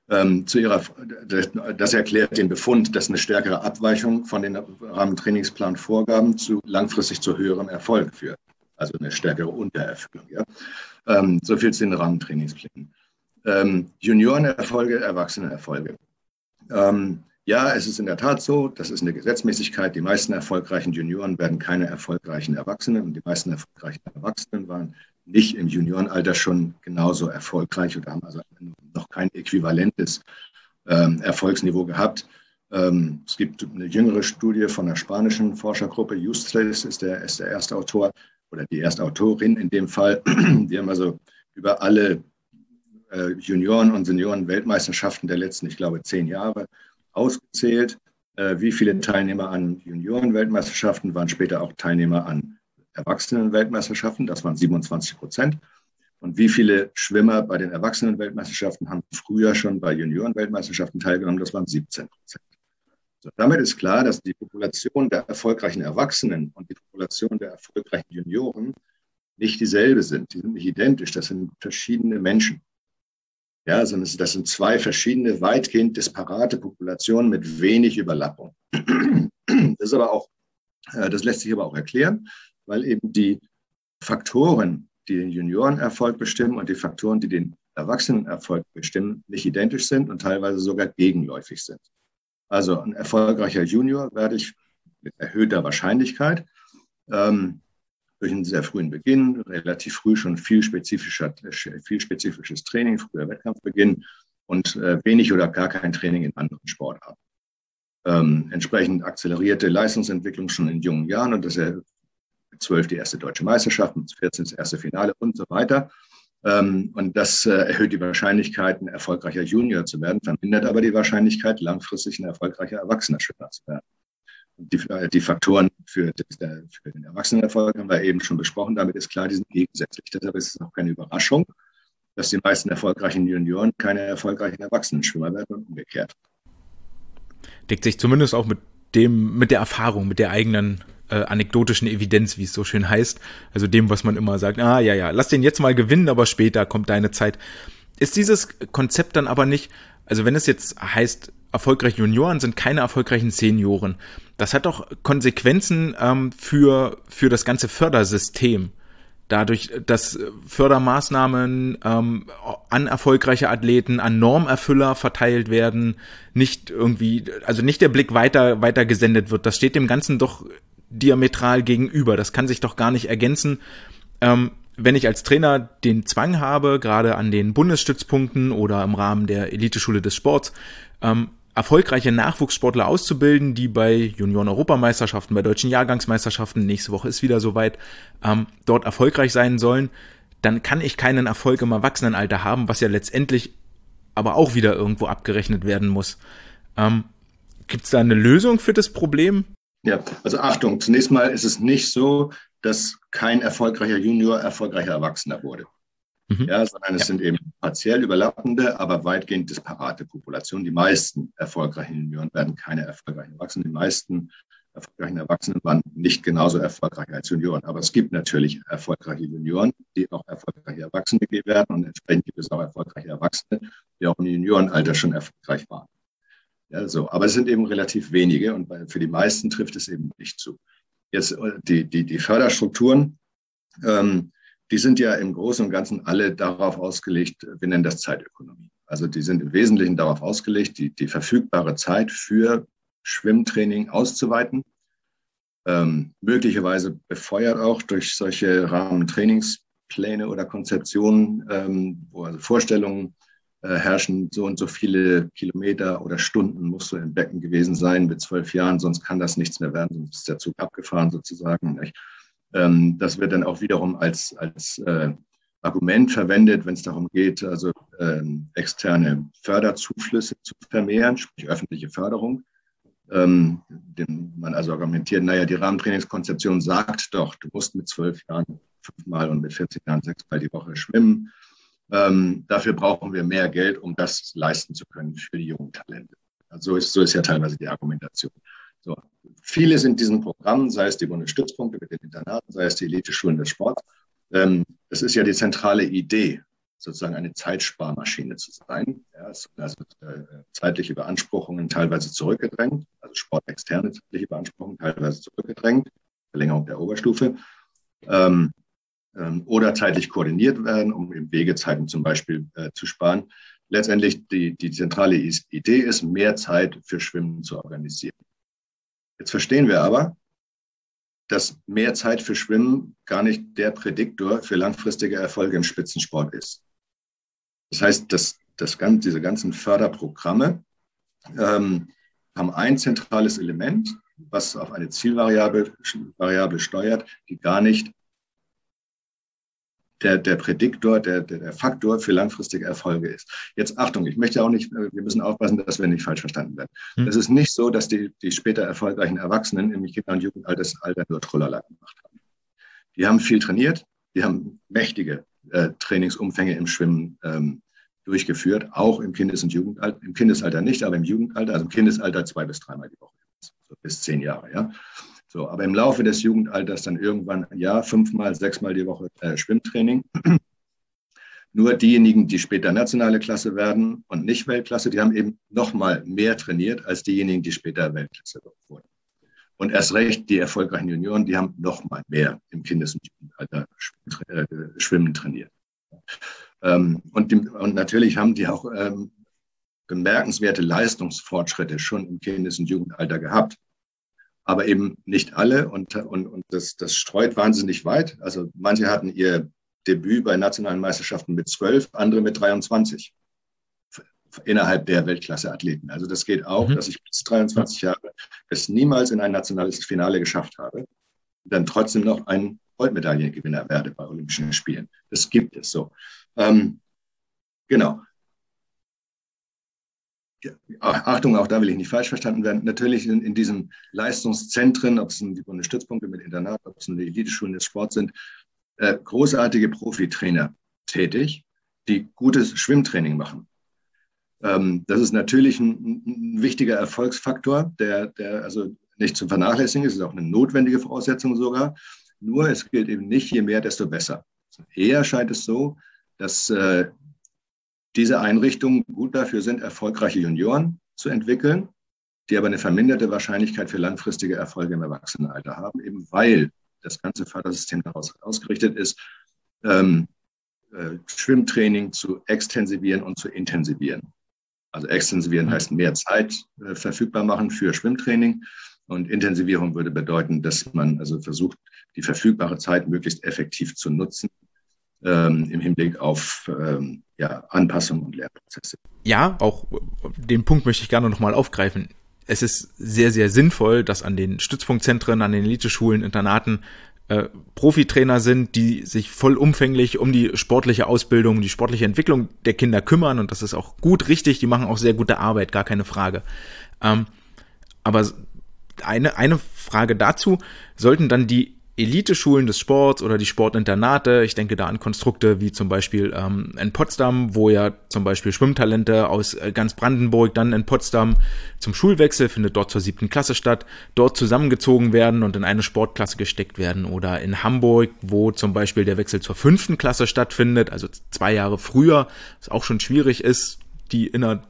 Das erklärt den Befund, dass eine stärkere Abweichung von den Rahmentrainingsplanvorgaben langfristig zu höherem Erfolg führt. Also eine stärkere Untererfüllung. Ja? So viel zu den Rahmentrainingsplänen. Juniorenerfolge, Erwachsenenerfolge. Ja, es ist in der Tat so, das ist eine Gesetzmäßigkeit. Die meisten erfolgreichen Junioren werden keine erfolgreichen Erwachsenen und die meisten erfolgreichen Erwachsenen waren nicht im Juniorenalter schon genauso erfolgreich oder haben also noch kein äquivalentes Erfolgsniveau gehabt. Es gibt eine jüngere Studie von der spanischen Forschergruppe, Justres ist der erste Autor oder die erste Autorin in dem Fall. Die haben also über alle Junioren- und Senioren-Weltmeisterschaften der letzten, ich glaube, 10 Jahre ausgezählt, wie viele Teilnehmer an Junioren-Weltmeisterschaften waren später auch Teilnehmer an Erwachsenen-Weltmeisterschaften, das waren 27%. Und wie viele Schwimmer bei den Erwachsenen-Weltmeisterschaften haben früher schon bei Junioren-Weltmeisterschaften teilgenommen, das waren 17%. So, damit ist klar, dass die Population der erfolgreichen Erwachsenen und die Population der erfolgreichen Junioren nicht dieselbe sind. Die sind nicht identisch, das sind verschiedene Menschen. Ja, sondern das sind zwei verschiedene, weitgehend disparate Populationen mit wenig Überlappung. Das lässt sich aber auch erklären, weil eben die Faktoren, die den Juniorenerfolg bestimmen und die Faktoren, die den Erwachsenenerfolg bestimmen, nicht identisch sind und teilweise sogar gegenläufig sind. Also ein erfolgreicher Junior werde ich mit erhöhter Wahrscheinlichkeit durch einen sehr frühen Beginn, relativ früh schon viel spezifisches Training, früher Wettkampfbeginn und wenig oder gar kein Training in anderen Sportarten. Entsprechend akzelerierte Leistungsentwicklung schon in jungen Jahren und das mit 12 die erste deutsche Meisterschaft, mit 14 das erste Finale und so weiter. Und das erhöht die Wahrscheinlichkeit, ein erfolgreicher Junior zu werden, vermindert aber die Wahrscheinlichkeit, langfristig ein erfolgreicher Erwachsener Schwimmer zu werden. Die Faktoren für den Erwachsenenerfolg haben wir eben schon besprochen. Damit ist klar, die sind gegensätzlich. Deshalb ist es auch keine Überraschung, dass die meisten erfolgreichen Junioren keine erfolgreichen Erwachsenenschwimmer werden und umgekehrt. Deckt sich zumindest auch mit der Erfahrung, mit der eigenen anekdotischen Evidenz, wie es so schön heißt. Also dem, was man immer sagt, lass den jetzt mal gewinnen, aber später kommt deine Zeit. Ist dieses Konzept dann aber nicht, also wenn es jetzt heißt, erfolgreiche Junioren sind keine erfolgreichen Senioren. Das hat doch Konsequenzen für das ganze Fördersystem. Dadurch, dass Fördermaßnahmen an erfolgreiche Athleten, an Normerfüller verteilt werden, nicht der Blick weiter gesendet wird. Das steht dem Ganzen doch diametral gegenüber. Das kann sich doch gar nicht ergänzen. Wenn ich als Trainer den Zwang habe, gerade an den Bundesstützpunkten oder im Rahmen der Eliteschule des Sports, erfolgreiche Nachwuchssportler auszubilden, die bei Junioren-Europameisterschaften, bei deutschen Jahrgangsmeisterschaften, nächste Woche ist wieder soweit, dort erfolgreich sein sollen, dann kann ich keinen Erfolg im Erwachsenenalter haben, was ja letztendlich aber auch wieder irgendwo abgerechnet werden muss. Gibt es da eine Lösung für das Problem? Ja, also Achtung, zunächst mal ist es nicht so, dass kein erfolgreicher Junior erfolgreicher Erwachsener wurde. Ja, sondern es sind eben partiell überlappende, aber weitgehend disparate Populationen. Die meisten erfolgreichen Junioren werden keine erfolgreichen Erwachsenen. Die meisten erfolgreichen Erwachsenen waren nicht genauso erfolgreich als Junioren. Aber es gibt natürlich erfolgreiche Junioren, die auch erfolgreiche Erwachsene werden. Und entsprechend gibt es auch erfolgreiche Erwachsene, die auch im Juniorenalter schon erfolgreich waren. Ja, so. Aber es sind eben relativ wenige und für die meisten trifft es eben nicht zu. Jetzt die Förderstrukturen, die sind ja im Großen und Ganzen alle darauf ausgelegt, wir nennen das Zeitökonomie. Also die sind im Wesentlichen darauf ausgelegt, die verfügbare Zeit für Schwimmtraining auszuweiten. Möglicherweise befeuert auch durch solche Rahmentrainingspläne oder Konzeptionen, wo also Vorstellungen herrschen, so und so viele Kilometer oder Stunden musst du im Becken gewesen sein mit 12 Jahren, sonst kann das nichts mehr werden, sonst ist der Zug abgefahren sozusagen. Nicht? Das wird dann auch wiederum als Argument verwendet, wenn es darum geht, also externe Förderzuflüsse zu vermehren, sprich öffentliche Förderung. Man also argumentiert, naja, die Rahmentrainingskonzeption sagt doch, du musst mit 12 Jahren 5-mal und mit 14 Jahren 6-mal die Woche schwimmen. Dafür brauchen wir mehr Geld, um das leisten zu können für die jungen Talente. Also so ist ja teilweise die Argumentation. So. Vieles in diesem Programm, sei es die Bundesstützpunkte mit den Internaten, sei es die Elite-Schulen des Sports, das ist ja die zentrale Idee, sozusagen eine Zeitsparmaschine zu sein. Ja, also zeitliche Beanspruchungen teilweise zurückgedrängt, also sportexterne zeitliche Beanspruchungen teilweise zurückgedrängt, Verlängerung der Oberstufe, oder zeitlich koordiniert werden, um eben Wegezeiten zum Beispiel zu sparen. Letztendlich die zentrale Idee ist, mehr Zeit für Schwimmen zu organisieren. Jetzt verstehen wir aber, dass mehr Zeit für Schwimmen gar nicht der Prädiktor für langfristige Erfolge im Spitzensport ist. Das heißt, diese ganzen Förderprogramme haben ein zentrales Element, was auf eine Zielvariable steuert, die gar nicht der Prädiktor, der Faktor für langfristige Erfolge ist. Jetzt Achtung, ich möchte auch nicht, wir müssen aufpassen, dass wir nicht falsch verstanden werden. Es ist nicht so, dass die später erfolgreichen Erwachsenen im Kinder- und Jugendalter nur Trullala gemacht haben. Die haben viel trainiert, die haben mächtige Trainingsumfänge im Schwimmen durchgeführt, auch im Kindes- und Jugendalter, im Kindesalter nicht, aber im Jugendalter, also im Kindesalter 2- bis 3-mal die Woche, so bis 10 Jahre, ja. So, aber im Laufe des Jugendalters dann irgendwann, ja, 5-mal, 6-mal die Woche Schwimmtraining. Nur diejenigen, die später nationale Klasse werden und nicht Weltklasse, die haben eben noch mal mehr trainiert als diejenigen, die später Weltklasse wurden. Und erst recht die erfolgreichen Junioren, die haben noch mal mehr im Kindes- und Jugendalter Schwimmen trainiert. Und natürlich haben die auch bemerkenswerte Leistungsfortschritte schon im Kindes- und Jugendalter gehabt. Aber eben nicht alle und das streut wahnsinnig weit. Also manche hatten ihr Debüt bei nationalen Meisterschaften mit 12, andere mit 23 innerhalb der Weltklasse-Athleten. Also das geht auch, dass ich bis 23 Jahre es niemals in ein nationales Finale geschafft habe und dann trotzdem noch ein Goldmedaillengewinner werde bei Olympischen Spielen. Das gibt es so. Genau. Achtung, auch da will ich nicht falsch verstanden werden. Natürlich in diesen Leistungszentren, ob es die Bundesstützpunkte mit Internat, ob es die Elite-Schulen des Sports sind, großartige Profitrainer tätig, die gutes Schwimmtraining machen. Das ist natürlich ein wichtiger Erfolgsfaktor, der also nicht zu vernachlässigen ist. Es ist auch eine notwendige Voraussetzung sogar. Nur es gilt eben nicht, je mehr, desto besser. Eher scheint es so, dass diese Einrichtungen gut dafür sind, erfolgreiche Junioren zu entwickeln, die aber eine verminderte Wahrscheinlichkeit für langfristige Erfolge im Erwachsenenalter haben, eben weil das ganze Fördersystem daraus ausgerichtet ist, Schwimmtraining zu extensivieren und zu intensivieren. Also extensivieren heißt mehr Zeit verfügbar machen für Schwimmtraining und Intensivierung würde bedeuten, dass man also versucht, die verfügbare Zeit möglichst effektiv zu nutzen, im Hinblick auf Anpassung und Lernprozesse. Ja, auch den Punkt möchte ich gerne nochmal aufgreifen. Es ist sehr, sehr sinnvoll, dass an den Stützpunktzentren, an den Eliteschulen, Internaten Profitrainer sind, die sich vollumfänglich um die sportliche Ausbildung, die sportliche Entwicklung der Kinder kümmern und das ist auch gut, richtig, die machen auch sehr gute Arbeit, gar keine Frage. Aber eine Frage dazu, sollten dann die Eliteschulen des Sports oder die Sportinternate, ich denke da an Konstrukte wie zum Beispiel in Potsdam, wo ja zum Beispiel Schwimmtalente aus ganz Brandenburg dann in Potsdam zum Schulwechsel, findet dort zur 7. Klasse statt, dort zusammengezogen werden und in eine Sportklasse gesteckt werden oder in Hamburg, wo zum Beispiel der Wechsel zur 5. Klasse stattfindet, also 2 Jahre früher, was auch schon schwierig ist, die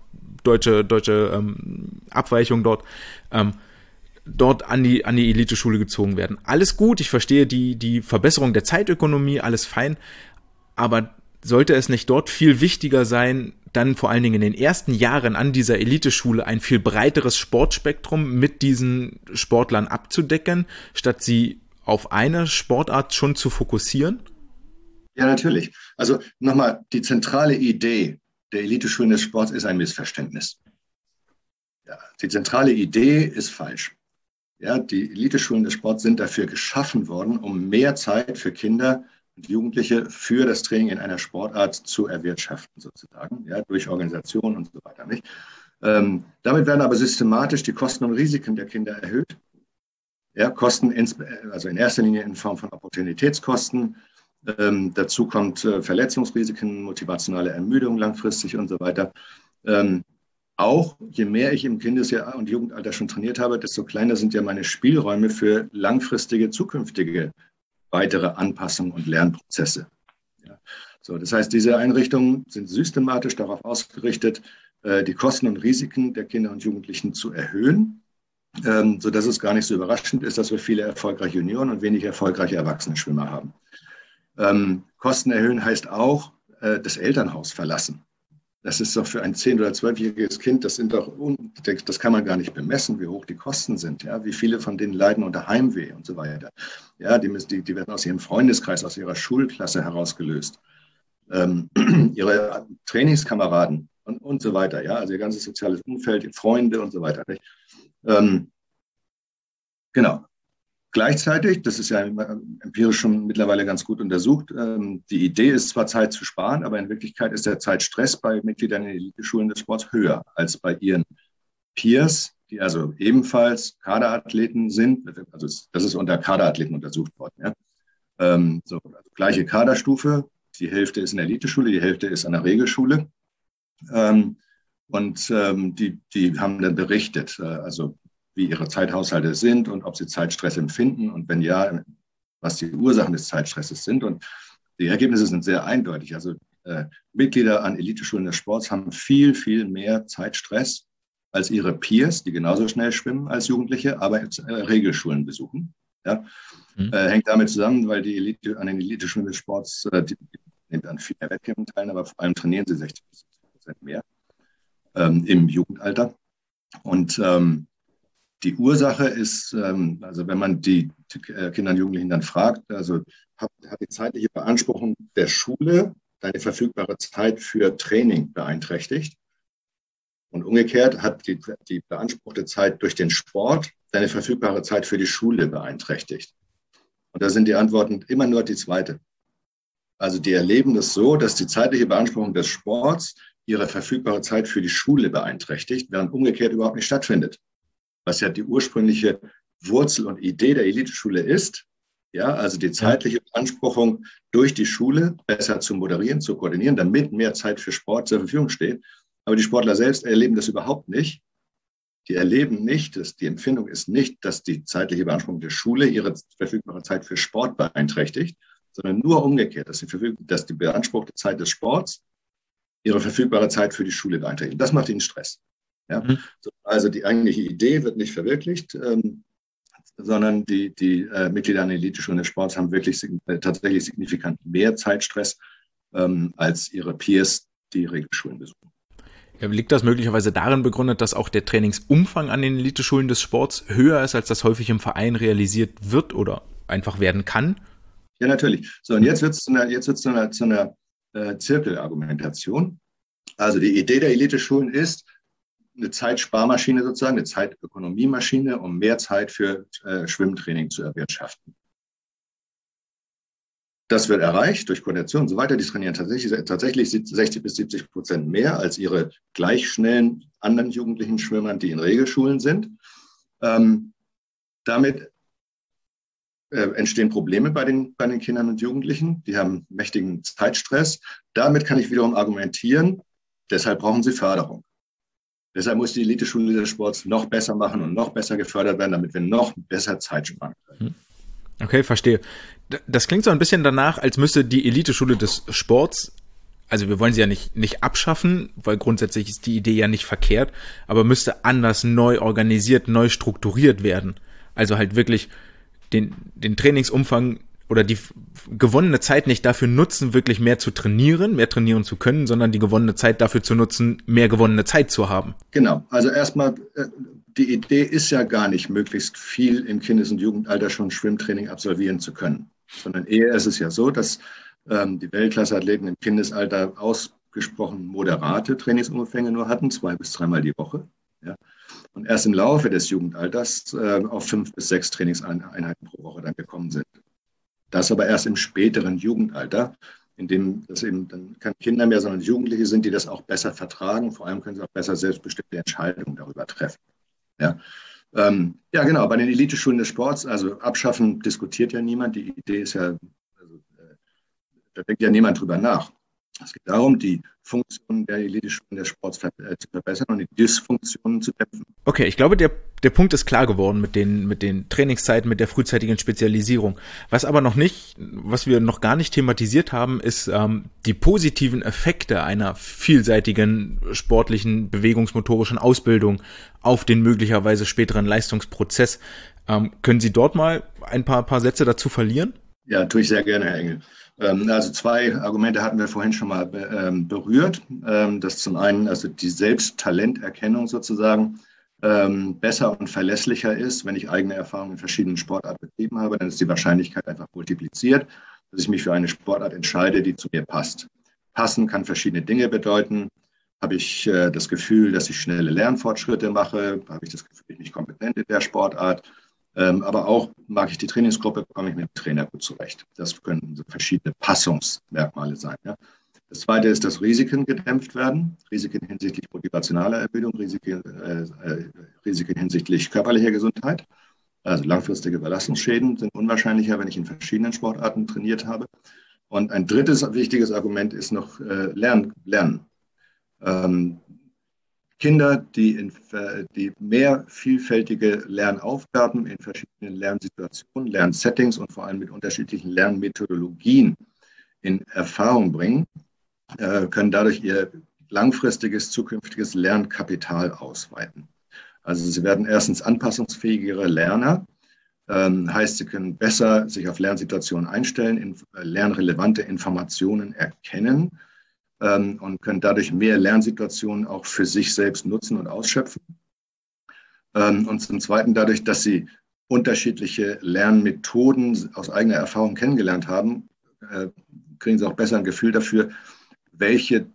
deutsche Abweichung dort an die Eliteschule gezogen werden. Alles gut, ich verstehe die Verbesserung der Zeitökonomie, alles fein, aber sollte es nicht dort viel wichtiger sein, dann vor allen Dingen in den ersten Jahren an dieser Eliteschule ein viel breiteres Sportspektrum mit diesen Sportlern abzudecken, statt sie auf eine Sportart schon zu fokussieren? Ja, natürlich. Also nochmal, die zentrale Idee der Eliteschulen des Sports ist ein Missverständnis. Ja, die zentrale Idee ist falsch. Ja, die Eliteschulen des Sports sind dafür geschaffen worden, um mehr Zeit für Kinder und Jugendliche für das Training in einer Sportart zu erwirtschaften, sozusagen, ja, durch Organisation und so weiter. Nicht? Damit werden aber systematisch die Kosten und Risiken der Kinder erhöht. Ja, Kosten, also in erster Linie in Form von Opportunitätskosten. Dazu kommt Verletzungsrisiken, motivationale Ermüdung langfristig und so weiter. Auch je mehr ich im Kindesjahr und Jugendalter schon trainiert habe, desto kleiner sind ja meine Spielräume für langfristige, zukünftige weitere Anpassungen und Lernprozesse. Ja. So, das heißt, diese Einrichtungen sind systematisch darauf ausgerichtet, die Kosten und Risiken der Kinder und Jugendlichen zu erhöhen, sodass es gar nicht so überraschend ist, dass wir viele erfolgreiche Junioren und wenig erfolgreiche Erwachsene-Schwimmer haben. Kosten erhöhen heißt auch das Elternhaus verlassen. Das ist doch für ein 10- oder 12-jähriges Kind, das kann man gar nicht bemessen, wie hoch die Kosten sind, ja, wie viele von denen leiden unter Heimweh und so weiter. Ja, die werden aus ihrem Freundeskreis, aus ihrer Schulklasse herausgelöst. Ihre Trainingskameraden und so weiter, ja, also ihr ganzes soziales Umfeld, die Freunde und so weiter. Genau. Gleichzeitig, das ist ja empirisch schon mittlerweile ganz gut untersucht, die Idee ist zwar Zeit zu sparen, aber in Wirklichkeit ist der Zeitstress bei Mitgliedern in Eliteschulen des Sports höher als bei ihren Peers, die also ebenfalls Kaderathleten sind. Also das ist unter Kaderathleten untersucht worden. Ja? Also gleiche Kaderstufe, die Hälfte ist in der Eliteschule, die Hälfte ist an der Regelschule. Die haben dann berichtet, also wie ihre Zeithaushalte sind und ob sie Zeitstress empfinden und wenn ja, was die Ursachen des Zeitstresses sind. Und die Ergebnisse sind sehr eindeutig. Also Mitglieder an Eliteschulen des Sports haben viel, viel mehr Zeitstress als ihre Peers, die genauso schnell schwimmen als Jugendliche, aber Regelschulen besuchen. Ja? Hängt damit zusammen, weil die Elite an den Eliteschulen des Sports die nehmen an viel mehr Wettkämpfen teil, aber vor allem trainieren sie 60% mehr im Jugendalter. Und die Ursache ist, also wenn man die Kinder und Jugendlichen dann fragt, also hat die zeitliche Beanspruchung der Schule deine verfügbare Zeit für Training beeinträchtigt? Und umgekehrt hat die beanspruchte Zeit durch den Sport deine verfügbare Zeit für die Schule beeinträchtigt? Und da sind die Antworten immer nur die zweite. Also die erleben das so, dass die zeitliche Beanspruchung des Sports ihre verfügbare Zeit für die Schule beeinträchtigt, während umgekehrt überhaupt nicht stattfindet. Was ja die ursprüngliche Wurzel und Idee der Eliteschule ist, ja, also die zeitliche Beanspruchung durch die Schule besser zu moderieren, zu koordinieren, damit mehr Zeit für Sport zur Verfügung steht. Aber die Sportler selbst erleben das überhaupt nicht. Die erleben nicht, die Empfindung ist nicht, dass die zeitliche Beanspruchung der Schule ihre verfügbare Zeit für Sport beeinträchtigt, sondern nur umgekehrt, dass die beanspruchte Zeit des Sports ihre verfügbare Zeit für die Schule beeinträchtigt. Das macht ihnen Stress. Ja? Also die eigentliche Idee wird nicht verwirklicht, sondern die Mitglieder an den Eliteschulen des Sports haben tatsächlich signifikant mehr Zeitstress als ihre Peers, die Regelschulen besuchen. Liegt das möglicherweise darin begründet, dass auch der Trainingsumfang an den Eliteschulen des Sports höher ist, als das häufig im Verein realisiert wird oder einfach werden kann? Ja, natürlich. So, und jetzt wird es zu einer Zirkelargumentation. Also die Idee der Eliteschulen ist, eine Zeitsparmaschine sozusagen, eine Zeitökonomiemaschine, um mehr Zeit für Schwimmtraining zu erwirtschaften. Das wird erreicht durch Koordination und so weiter. Die trainieren tatsächlich 60-70% mehr als ihre gleich schnellen anderen jugendlichen Schwimmern, die in Regelschulen sind. Damit entstehen Probleme bei den Kindern und Jugendlichen. Die haben mächtigen Zeitstress. Damit kann ich wiederum argumentieren, deshalb brauchen sie Förderung. Deshalb muss die Eliteschule des Sports noch besser machen und noch besser gefördert werden, damit wir noch besser Zeit sparen können. Okay, verstehe. Das klingt so ein bisschen danach, als müsste die Eliteschule des Sports also wir wollen sie ja nicht abschaffen, weil grundsätzlich ist die Idee ja nicht verkehrt, aber müsste anders neu organisiert, neu strukturiert werden. Also halt wirklich den Trainingsumfang oder die gewonnene Zeit nicht dafür nutzen, wirklich mehr trainieren zu können, sondern die gewonnene Zeit dafür zu nutzen, mehr gewonnene Zeit zu haben. Genau, also erstmal, die Idee ist ja gar nicht, möglichst viel im Kindes- und Jugendalter schon Schwimmtraining absolvieren zu können, sondern eher ist es ja so, dass die Weltklasseathleten im Kindesalter ausgesprochen moderate Trainingsumfänge nur hatten, 2 bis 3 Mal die Woche. Ja. Und erst im Laufe des Jugendalters auf 5 bis 6 Trainingseinheiten pro Woche dann gekommen sind. Das aber erst im späteren Jugendalter, in dem das eben dann keine Kinder mehr, sondern Jugendliche sind, die das auch besser vertragen. Vor allem können sie auch besser selbstbestimmte Entscheidungen darüber treffen. Ja. Ja, genau, bei den Eliteschulen des Sports, also abschaffen diskutiert ja niemand. Die Idee ist ja, da denkt ja niemand drüber nach. Es geht darum, die Funktionen der Eliteschulen des Sports zu verbessern und die Dysfunktionen zu dämpfen. Okay, ich glaube, der Punkt ist klar geworden mit den Trainingszeiten, mit der frühzeitigen Spezialisierung. Was wir noch gar nicht thematisiert haben, ist die positiven Effekte einer vielseitigen sportlichen, bewegungsmotorischen Ausbildung auf den möglicherweise späteren Leistungsprozess. Können Sie dort mal ein paar Sätze dazu verlieren? Ja, tue ich sehr gerne, Herr Engel. Also 2 Argumente hatten wir vorhin schon mal berührt. Das zum einen, also die Selbsttalenterkennung sozusagen besser und verlässlicher ist, wenn ich eigene Erfahrungen in verschiedenen Sportarten betrieben habe, dann ist die Wahrscheinlichkeit einfach multipliziert, dass ich mich für eine Sportart entscheide, die zu mir passt. Passen kann verschiedene Dinge bedeuten. Habe ich das Gefühl, dass ich schnelle Lernfortschritte mache? Habe ich das Gefühl, ich bin nicht kompetent in der Sportart? Aber auch mag ich die Trainingsgruppe, komme ich mit dem Trainer gut zurecht. Das können so verschiedene Passungsmerkmale sein. Ja. Das Zweite ist, dass Risiken gedämpft werden. Risiken hinsichtlich motivationaler Ermüdung, Risiken hinsichtlich körperlicher Gesundheit. Also langfristige Belastungsschäden sind unwahrscheinlicher, wenn ich in verschiedenen Sportarten trainiert habe. Und ein drittes wichtiges Argument ist noch Lernen. Kinder, die mehr vielfältige Lernaufgaben in verschiedenen Lernsituationen, Lernsettings und vor allem mit unterschiedlichen Lernmethodologien in Erfahrung bringen, können dadurch ihr langfristiges zukünftiges Lernkapital ausweiten. Also sie werden erstens anpassungsfähigere Lerner, heißt, sie können besser sich auf Lernsituationen einstellen, lernrelevante Informationen erkennen und können dadurch mehr Lernsituationen auch für sich selbst nutzen und ausschöpfen. Und zum Zweiten dadurch, dass sie unterschiedliche Lernmethoden aus eigener Erfahrung kennengelernt haben, kriegen sie auch besser ein Gefühl dafür, welche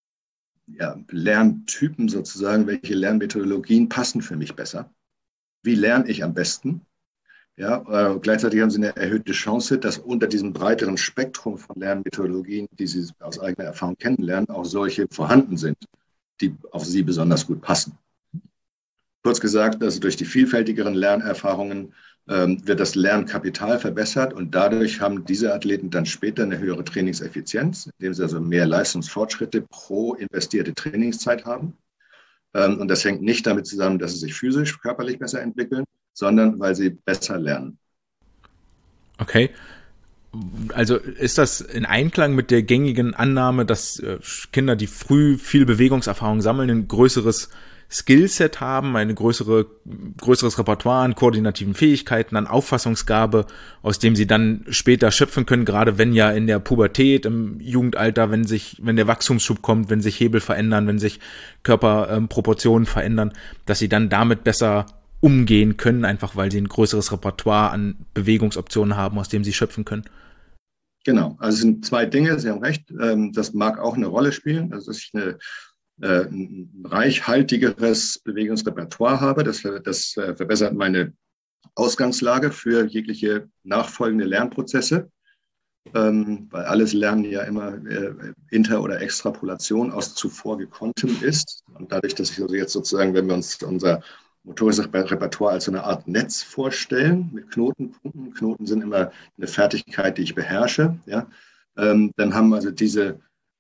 Lerntypen sozusagen, welche Lernmethodologien passen für mich besser. Wie lerne ich am besten? Ja, gleichzeitig haben sie eine erhöhte Chance, dass unter diesem breiteren Spektrum von Lernmethodologien, die sie aus eigener Erfahrung kennenlernen, auch solche vorhanden sind, die auf sie besonders gut passen. Kurz gesagt, also durch die vielfältigeren Lernerfahrungen wird das Lernkapital verbessert und dadurch haben diese Athleten dann später eine höhere Trainingseffizienz, indem sie also mehr Leistungsfortschritte pro investierte Trainingszeit haben. Und das hängt nicht damit zusammen, dass sie sich physisch, körperlich besser entwickeln, sondern weil sie besser lernen. Okay. Also ist das in Einklang mit der gängigen Annahme, dass Kinder, die früh viel Bewegungserfahrung sammeln, ein größeres Skillset haben, größeres Repertoire an koordinativen Fähigkeiten, an Auffassungsgabe, aus dem sie dann später schöpfen können, gerade wenn ja in der Pubertät, im Jugendalter, wenn der Wachstumsschub kommt, wenn sich Hebel verändern, wenn sich Körperproportionen verändern, dass sie dann damit besser umgehen können, einfach weil sie ein größeres Repertoire an Bewegungsoptionen haben, aus dem sie schöpfen können. Genau, also es sind 2 Dinge, Sie haben recht, das mag auch eine Rolle spielen, also dass ich ein reichhaltigeres Bewegungsrepertoire habe, das verbessert meine Ausgangslage für jegliche nachfolgende Lernprozesse, weil alles Lernen ja immer Inter- oder Extrapolation aus zuvor Gekonntem ist und dadurch, dass ich also jetzt sozusagen, wenn wir uns unser motorisches Repertoire als so eine Art Netz vorstellen mit Knotenpunkten. Knoten sind immer eine Fertigkeit, die ich beherrsche. Ja? Dann haben also diese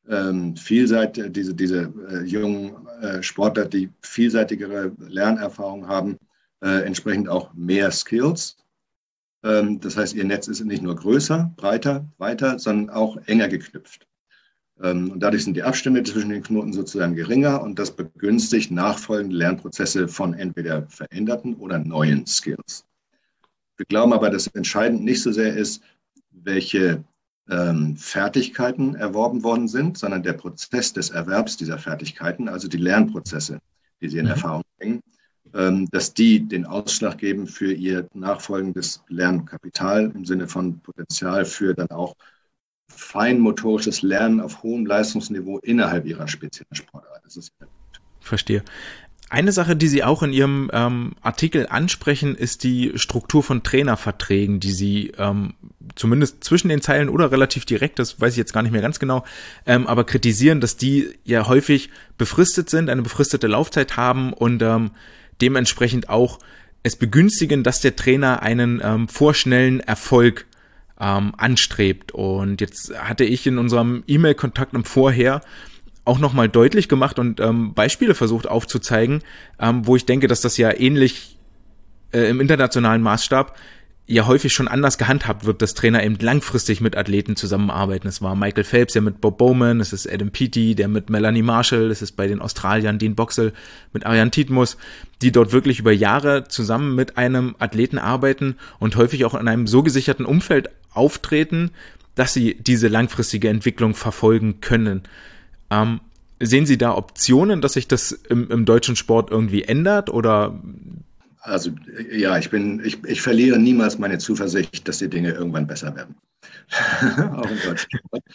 jungen Sportler, die vielseitigere Lernerfahrung haben, entsprechend auch mehr Skills. Das heißt, ihr Netz ist nicht nur größer, breiter, weiter, sondern auch enger geknüpft. Und dadurch sind die Abstände zwischen den Knoten sozusagen geringer und das begünstigt nachfolgende Lernprozesse von entweder veränderten oder neuen Skills. Wir glauben aber, dass entscheidend nicht so sehr ist, welche Fertigkeiten erworben worden sind, sondern der Prozess des Erwerbs dieser Fertigkeiten, also die Lernprozesse, die sie in Erfahrung bringen, dass die den Ausschlag geben für ihr nachfolgendes Lernkapital im Sinne von Potenzial für dann auch feinmotorisches Lernen auf hohem Leistungsniveau innerhalb ihrer speziellen Sportart. Das ist Verstehe. Eine Sache, die Sie auch in Ihrem Artikel ansprechen, ist die Struktur von Trainerverträgen, die Sie zumindest zwischen den Zeilen oder relativ direkt, das weiß ich jetzt gar nicht mehr ganz genau, aber kritisieren, dass die ja häufig befristet sind, eine befristete Laufzeit haben und dementsprechend auch es begünstigen, dass der Trainer einen vorschnellen Erfolg anstrebt. Und jetzt hatte ich in unserem E-Mail-Kontakt im Vorher auch nochmal deutlich gemacht und Beispiele versucht aufzuzeigen, wo ich denke, dass das ja ähnlich im internationalen Maßstab ja häufig schon anders gehandhabt wird, dass Trainer eben langfristig mit Athleten zusammenarbeiten. Es war Michael Phelps, der mit Bob Bowman, es ist Adam Peaty, der mit Melanie Marshall, es ist bei den Australiern Dean Boxall mit Ariane Titmus, die dort wirklich über Jahre zusammen mit einem Athleten arbeiten und häufig auch in einem so gesicherten Umfeld auftreten, dass sie diese langfristige Entwicklung verfolgen können. Sehen Sie da Optionen, dass sich das im deutschen Sport irgendwie ändert oder? Also ja, ich verliere niemals meine Zuversicht, dass die Dinge irgendwann besser werden. Auch in Deutschland.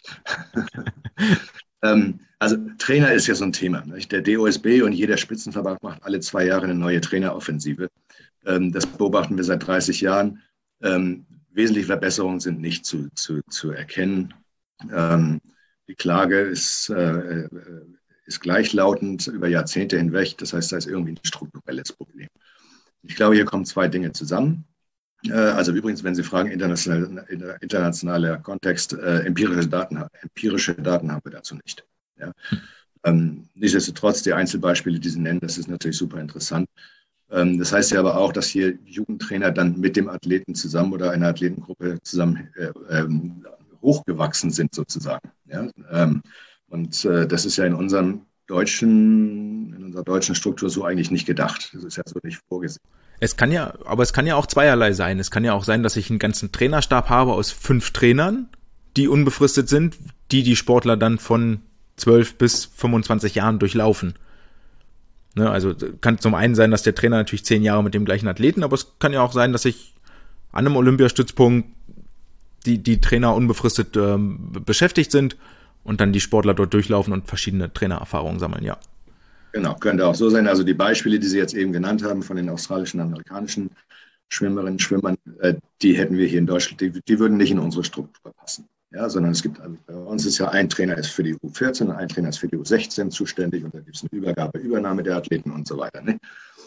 Also Trainer ist ja so ein Thema. Nicht? Der DOSB und jeder Spitzenverband macht alle 2 Jahre eine neue Traineroffensive. Das beobachten wir seit 30 Jahren. Wesentliche Verbesserungen sind nicht zu erkennen. Die Klage ist gleichlautend über Jahrzehnte hinweg. Das heißt, da ist irgendwie ein strukturelles Problem. Ich glaube, hier kommen 2 Dinge zusammen. Also übrigens, wenn Sie fragen, internationaler Kontext, empirische Daten haben wir dazu nicht. Ja. Nichtsdestotrotz, die Einzelbeispiele, die Sie nennen, das ist natürlich super interessant. Das heißt ja aber auch, dass hier Jugendtrainer dann mit dem Athleten zusammen oder einer Athletengruppe zusammen hochgewachsen sind sozusagen. Ja? Und das ist ja in unserer deutschen Struktur so eigentlich nicht gedacht. Das ist ja so nicht vorgesehen. Es kann ja auch zweierlei sein. Es kann ja auch sein, dass ich einen ganzen Trainerstab habe aus 5 Trainern, die unbefristet sind, die Sportler dann von 12 bis 25 Jahren durchlaufen. Ne, also kann zum einen sein, dass der Trainer natürlich 10 Jahre mit dem gleichen Athleten, aber es kann ja auch sein, dass ich an einem Olympiastützpunkt die Trainer unbefristet beschäftigt sind und dann die Sportler dort durchlaufen und verschiedene Trainererfahrungen sammeln, ja. Genau, könnte auch so sein. Also die Beispiele, die Sie jetzt eben genannt haben von den australischen und amerikanischen Schwimmerinnen und Schwimmern, die hätten wir hier in Deutschland, die würden nicht in unsere Struktur passen. Ja, sondern es gibt, also bei uns ist ja ein Trainer ist für die U14 und ein Trainer ist für die U16 zuständig und da gibt es eine Übernahme der Athleten und so weiter. Ne?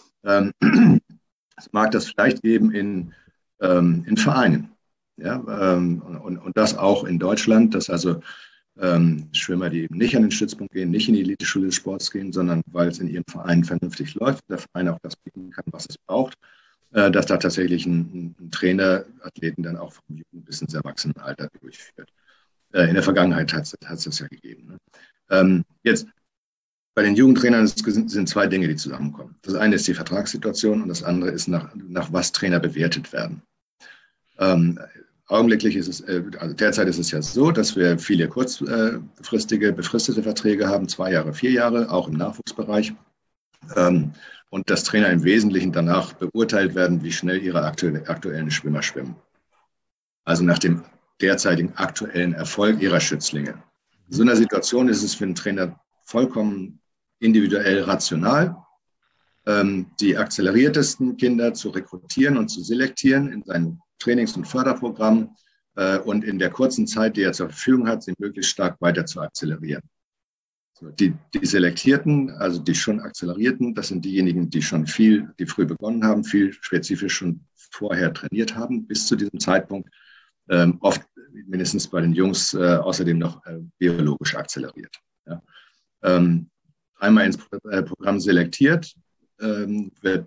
Es mag das vielleicht geben in Vereinen. Ja, und das auch in Deutschland, dass also Schwimmer, die eben nicht an den Stützpunkt gehen, nicht in die Eliteschule des Sports gehen, sondern weil es in ihrem Verein vernünftig läuft, der Verein auch das bieten kann, was es braucht, dass da tatsächlich ein Trainer Athleten dann auch vom Jugend bis ins Erwachsenenalter durchführt. In der Vergangenheit hat es das ja gegeben. Ne? Jetzt bei den Jugendtrainern sind 2 Dinge, die zusammenkommen. Das eine ist die Vertragssituation und das andere ist, nach was Trainer bewertet werden. Augenblicklich ist es, also derzeit ist es ja so, dass wir viele kurzfristige, befristete Verträge haben, 2 Jahre, 4 Jahre, auch im Nachwuchsbereich. Und dass Trainer im Wesentlichen danach beurteilt werden, wie schnell ihre aktuellen Schwimmer schwimmen. Also nach dem derzeitigen aktuellen Erfolg ihrer Schützlinge. In so einer Situation ist es für einen Trainer vollkommen individuell rational, die akzeleriertesten Kinder zu rekrutieren und zu selektieren in seinen Trainings- und Förderprogramm und in der kurzen Zeit, die er zur Verfügung hat, sie möglichst stark weiter zu akzelerieren. So, die Selektierten, also die schon Akzelerierten, das sind diejenigen, die früh begonnen haben, viel spezifisch schon vorher trainiert haben, bis zu diesem Zeitpunkt, oft mindestens bei den Jungs außerdem noch biologisch akzeleriert. Ja. Einmal ins Programm selektiert, wird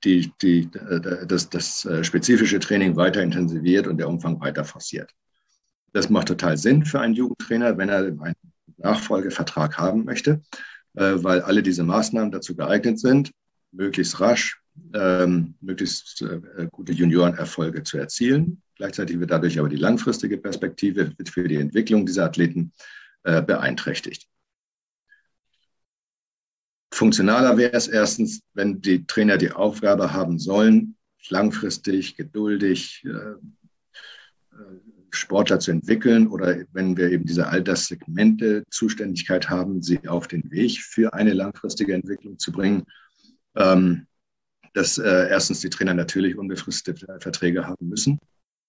das spezifische Training weiter intensiviert und der Umfang weiter forciert. Das macht total Sinn für einen Jugendtrainer, wenn er ein Nachfolgevertrag haben möchte, weil alle diese Maßnahmen dazu geeignet sind, möglichst rasch möglichst gute Juniorenerfolge zu erzielen. Gleichzeitig wird dadurch aber die langfristige Perspektive für die Entwicklung dieser Athleten beeinträchtigt. Funktionaler wäre es erstens, wenn die Trainer die Aufgabe haben sollen, langfristig, geduldig Sportler zu entwickeln oder wenn wir eben diese Alterssegmente Zuständigkeit haben, sie auf den Weg für eine langfristige Entwicklung zu bringen, dass erstens die Trainer natürlich unbefristete Verträge haben müssen.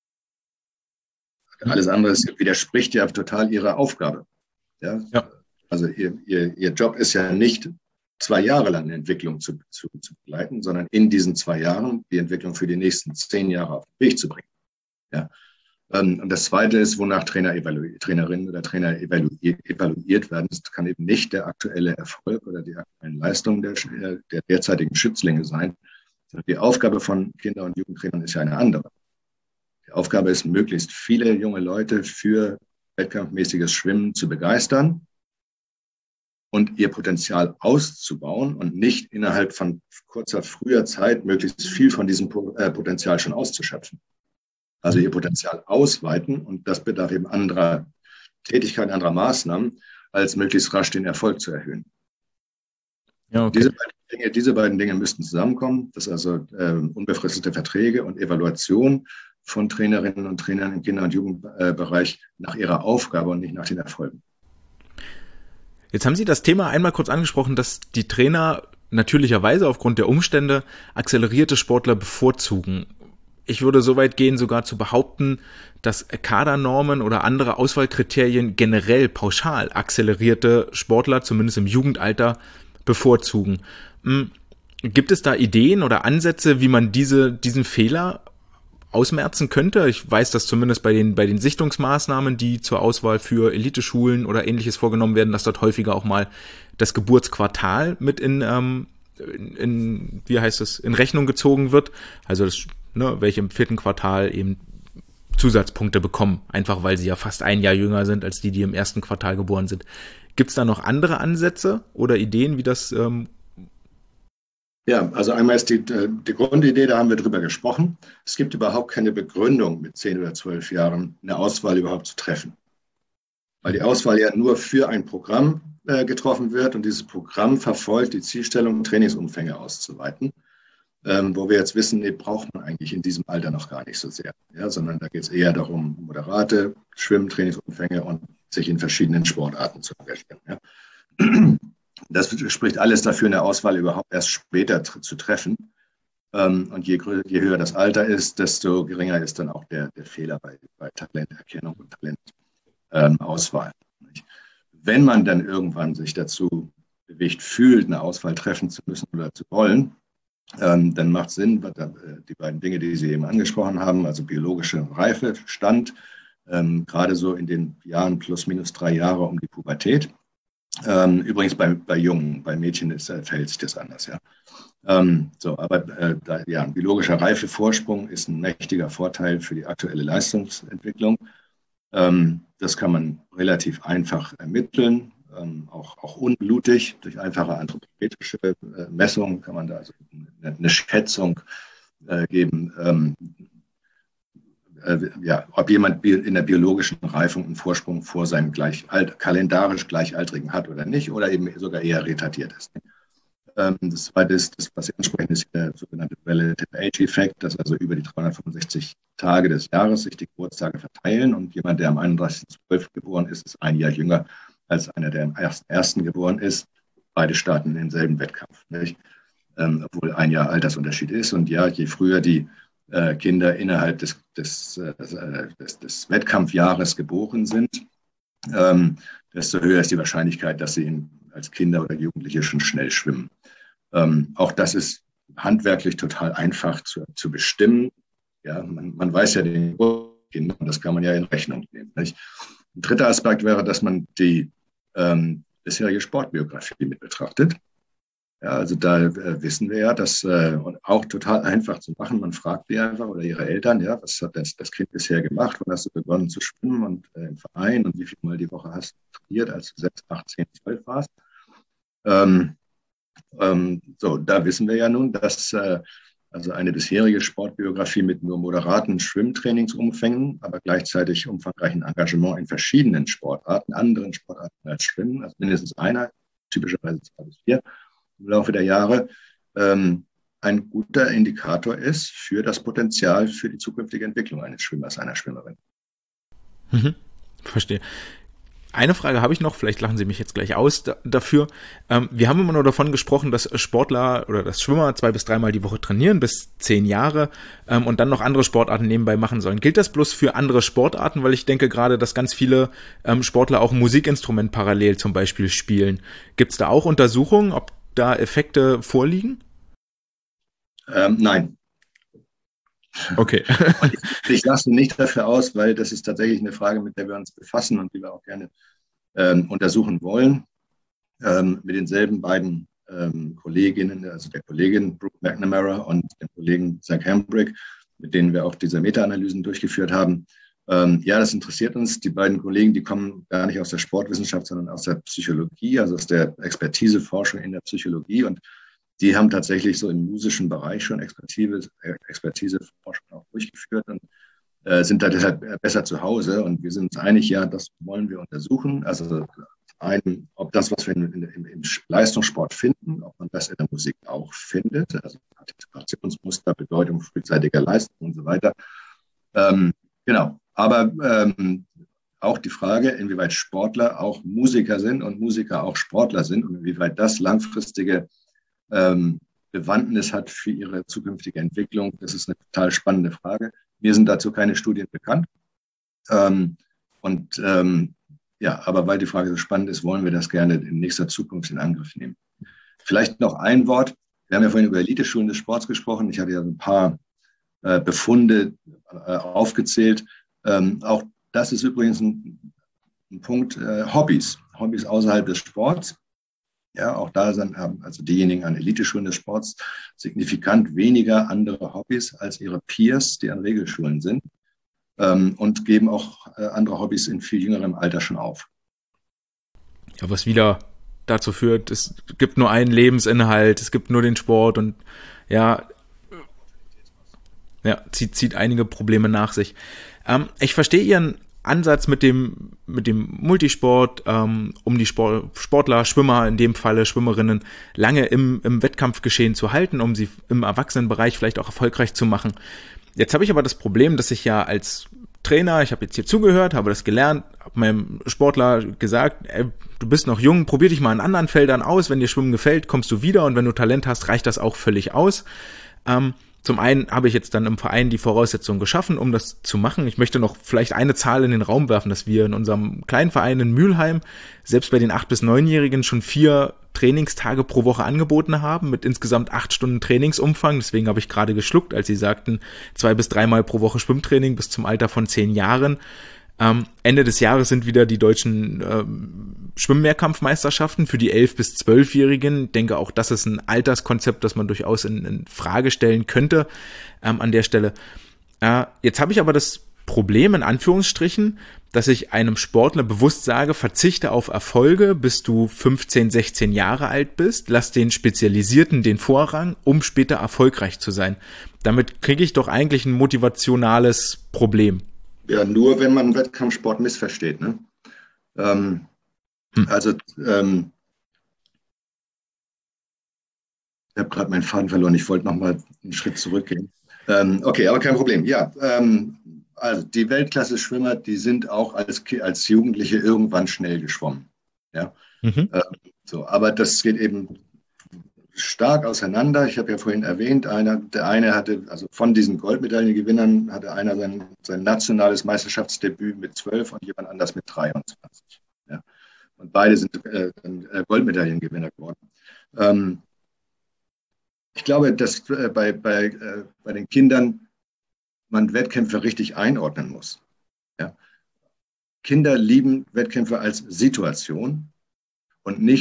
Alles andere widerspricht ja total ihrer Aufgabe. Ja? Ja. Also ihr Job ist ja nicht 2 Jahre lang eine Entwicklung zu begleiten, sondern in diesen 2 Jahren die Entwicklung für die nächsten 10 Jahre auf den Weg zu bringen. Ja? Und das Zweite ist, wonach Trainerinnen oder Trainer evaluiert werden. Das kann eben nicht der aktuelle Erfolg oder die aktuellen Leistungen der derzeitigen Schützlinge sein. Die Aufgabe von Kinder- und Jugendtrainern ist ja eine andere. Die Aufgabe ist, möglichst viele junge Leute für wettkampfmäßiges Schwimmen zu begeistern und ihr Potenzial auszubauen und nicht innerhalb von früher Zeit möglichst viel von diesem Potenzial schon auszuschöpfen. Also ihr Potenzial ausweiten und das bedarf eben anderer Tätigkeiten, anderer Maßnahmen, als möglichst rasch den Erfolg zu erhöhen. Ja, okay. Diese beiden Dinge müssten zusammenkommen. Das ist also unbefristete Verträge und Evaluation von Trainerinnen und Trainern im Kinder- und Jugendbereich nach ihrer Aufgabe und nicht nach den Erfolgen. Jetzt haben Sie das Thema einmal kurz angesprochen, dass die Trainer natürlicherweise aufgrund der Umstände akzelerierte Sportler bevorzugen. Ich würde so weit gehen, sogar zu behaupten, dass Kadernormen oder andere Auswahlkriterien generell pauschal akzelerierte Sportler, zumindest im Jugendalter, bevorzugen. Gibt es da Ideen oder Ansätze, wie man diesen Fehler ausmerzen könnte? Ich weiß, dass zumindest bei den Sichtungsmaßnahmen, die zur Auswahl für Eliteschulen oder Ähnliches vorgenommen werden, dass dort häufiger auch mal das Geburtsquartal mit in Rechnung gezogen wird. Also welche im 4. Quartal eben Zusatzpunkte bekommen, einfach weil sie ja fast 1 Jahr jünger sind als die im 1. Quartal geboren sind. Gibt es da noch andere Ansätze oder Ideen, wie das? Ja, also einmal ist die Grundidee, da haben wir drüber gesprochen. Es gibt überhaupt keine Begründung, mit 10 oder 12 Jahren eine Auswahl überhaupt zu treffen. Weil die Auswahl ja nur für ein Programm getroffen wird und dieses Programm verfolgt die Zielstellung, Trainingsumfänge auszuweiten. Wo wir jetzt wissen, braucht man eigentlich in diesem Alter noch gar nicht so sehr, ja, sondern da geht es eher darum, moderate Schwimmtrainingsumfänge und sich in verschiedenen Sportarten zu engagieren. Ja. Das spricht alles dafür, eine Auswahl überhaupt erst später zu treffen. Und je höher das Alter ist, desto geringer ist dann auch der Fehler bei Talenterkennung und Talentauswahl. Wenn man dann irgendwann sich dazu bewegt fühlt, eine Auswahl treffen zu müssen oder zu wollen, dann macht es Sinn, die beiden Dinge, die Sie eben angesprochen haben, also biologische Reifestand, gerade so in den Jahren plus minus 3 Jahre um die Pubertät. Übrigens bei Jungen, bei Mädchen verhält sich das anders. Ja. Ein biologischer Reifevorsprung ist ein mächtiger Vorteil für die aktuelle Leistungsentwicklung. Das kann man relativ einfach ermitteln. Auch unblutig, durch einfache anthropometrische Messungen kann man da also eine Schätzung geben, ob jemand in der biologischen Reifung einen Vorsprung vor seinem kalendarisch Gleichaltrigen hat oder nicht, oder eben sogar eher retardiert ist. Das Zweite ist, was Sie ansprechen, ist der sogenannte Relative Age-Effekt, dass also über die 365 Tage des Jahres sich die Geburtstage verteilen und jemand, der am 31.12. geboren ist, ist 1 Jahr jünger als einer, der am 1.1. geboren ist. Beide starten in denselben Wettkampf, nicht? Obwohl 1 Jahr Altersunterschied ist. Und ja, je früher die Kinder innerhalb des Wettkampfjahres geboren sind, desto höher ist die Wahrscheinlichkeit, dass sie als Kinder oder Jugendliche schon schnell schwimmen. Auch das ist handwerklich total einfach zu bestimmen. Ja, man weiß ja den Kinder, und das kann man ja in Rechnung nehmen. Nicht? Ein dritter Aspekt wäre, dass man die bisherige Sportbiografie mit betrachtet. Ja, also da wissen wir ja, dass und auch total einfach zu machen. Man fragt die einfach oder ihre Eltern, ja, was hat das Kind bisher gemacht? Wann hast du begonnen zu schwimmen und im Verein und wie viel Mal die Woche hast du trainiert, als du 6, 8, 10, 12 warst? Ähm, so, da wissen wir ja nun, dass also eine bisherige Sportbiografie mit nur moderaten Schwimmtrainingsumfängen, aber gleichzeitig umfangreichen Engagement in verschiedenen Sportarten, anderen Sportarten als Schwimmen, also mindestens einer, typischerweise 2 bis 4 im Laufe der Jahre, ein guter Indikator ist für das Potenzial für die zukünftige Entwicklung eines Schwimmers, einer Schwimmerin. Mhm. Verstehe. Eine Frage habe ich noch, vielleicht lachen Sie mich jetzt gleich aus dafür. Wir haben immer nur davon gesprochen, dass Sportler oder dass Schwimmer 2 bis 3 Mal die Woche trainieren, bis 10 Jahre und dann noch andere Sportarten nebenbei machen sollen. Gilt das bloß für andere Sportarten? Weil ich denke gerade, dass ganz viele Sportler auch ein Musikinstrument parallel zum Beispiel spielen. Gibt es da auch Untersuchungen, ob da Effekte vorliegen? Nein. Okay. Ich lasse nicht dafür aus, weil das ist tatsächlich eine Frage, mit der wir uns befassen und die wir auch gerne untersuchen wollen. Mit denselben beiden Kolleginnen, also der Kollegin Brooke McNamara und dem Kollegen Zach Hambrick, mit denen wir auch diese Meta-Analysen durchgeführt haben. Ja, das interessiert uns. Die beiden Kollegen, die kommen gar nicht aus der Sportwissenschaft, sondern aus der Psychologie, also aus der Expertiseforschung in der Psychologie. Und die haben tatsächlich so im musischen Bereich schon Expertiseforschung auch durchgeführt und sind da deshalb besser zu Hause. Und wir sind uns einig, ja, das wollen wir untersuchen. Also ob das, was wir im Leistungssport finden, ob man das in der Musik auch findet, also Partizipationsmuster, Bedeutung frühzeitiger Leistung und so weiter. Genau. Aber auch die Frage, inwieweit Sportler auch Musiker sind und Musiker auch Sportler sind und inwieweit das langfristige Bewandtnis hat für ihre zukünftige Entwicklung. Das ist eine total spannende Frage. Mir sind dazu keine Studien bekannt. Ja, aber weil die Frage so spannend ist, wollen wir das gerne in nächster Zukunft in Angriff nehmen. Vielleicht noch ein Wort. Wir haben ja vorhin über Eliteschulen des Sports gesprochen. Ich hatte ja ein paar Befunde aufgezählt. Auch das ist übrigens ein Punkt, Hobbys außerhalb des Sports. Ja, auch da haben also diejenigen an Eliteschulen des Sports signifikant weniger andere Hobbys als ihre Peers, die an Regelschulen sind, und geben auch andere Hobbys in viel jüngerem Alter schon auf. Ja, was wieder dazu führt, es gibt nur einen Lebensinhalt, es gibt nur den Sport und ja, zieht einige Probleme nach sich. Ich verstehe Ihren Ansatz mit dem Multisport, um die Sportler, Schwimmer, in dem Falle Schwimmerinnen, lange im Wettkampfgeschehen zu halten, um sie im Erwachsenenbereich vielleicht auch erfolgreich zu machen. Jetzt habe ich aber das Problem, dass ich ja als Trainer, ich habe jetzt hier zugehört, habe das gelernt, habe meinem Sportler gesagt, du bist noch jung, probier dich mal in anderen Feldern aus, wenn dir Schwimmen gefällt, kommst du wieder und wenn du Talent hast, reicht das auch völlig aus. Zum einen habe ich jetzt dann im Verein die Voraussetzungen geschaffen, um das zu machen. Ich möchte noch vielleicht eine Zahl in den Raum werfen, dass wir in unserem kleinen Verein in Mülheim selbst bei den 8- bis 9-Jährigen schon 4 Trainingstage pro Woche angeboten haben, mit insgesamt 8 Stunden Trainingsumfang. Deswegen habe ich gerade geschluckt, als Sie sagten, 2 bis 3 Mal pro Woche Schwimmtraining bis zum Alter von 10 Jahren. Ende des Jahres sind wieder die deutschen Schwimmmehrkampfmeisterschaften für die 11- bis 12-Jährigen. Ich denke, auch das ist ein Alterskonzept, das man durchaus in Frage stellen könnte an der Stelle. Jetzt habe ich aber das Problem, in Anführungsstrichen, dass ich einem Sportler bewusst sage, verzichte auf Erfolge, bis du 15, 16 Jahre alt bist, lass den Spezialisierten den Vorrang, um später erfolgreich zu sein. Damit kriege ich doch eigentlich ein motivationales Problem. Ja, nur wenn man Wettkampfsport missversteht. Ne? Ich habe gerade meinen Faden verloren. Ich wollte noch mal einen Schritt zurückgehen. Okay, aber kein Problem. Ja, also die Weltklasse-Schwimmer, die sind auch als Jugendliche irgendwann schnell geschwommen. Ja? Mhm. Aber das geht eben stark auseinander. Ich habe ja vorhin erwähnt, der eine hatte, also von diesen Goldmedaillengewinnern, hatte einer sein nationales Meisterschaftsdebüt mit 12 und jemand anders mit 23. Ja? Und beide sind Goldmedaillengewinner geworden. Ich glaube, dass bei den Kindern man Wettkämpfe richtig einordnen muss. Ja? Kinder lieben Wettkämpfe als Situation und nicht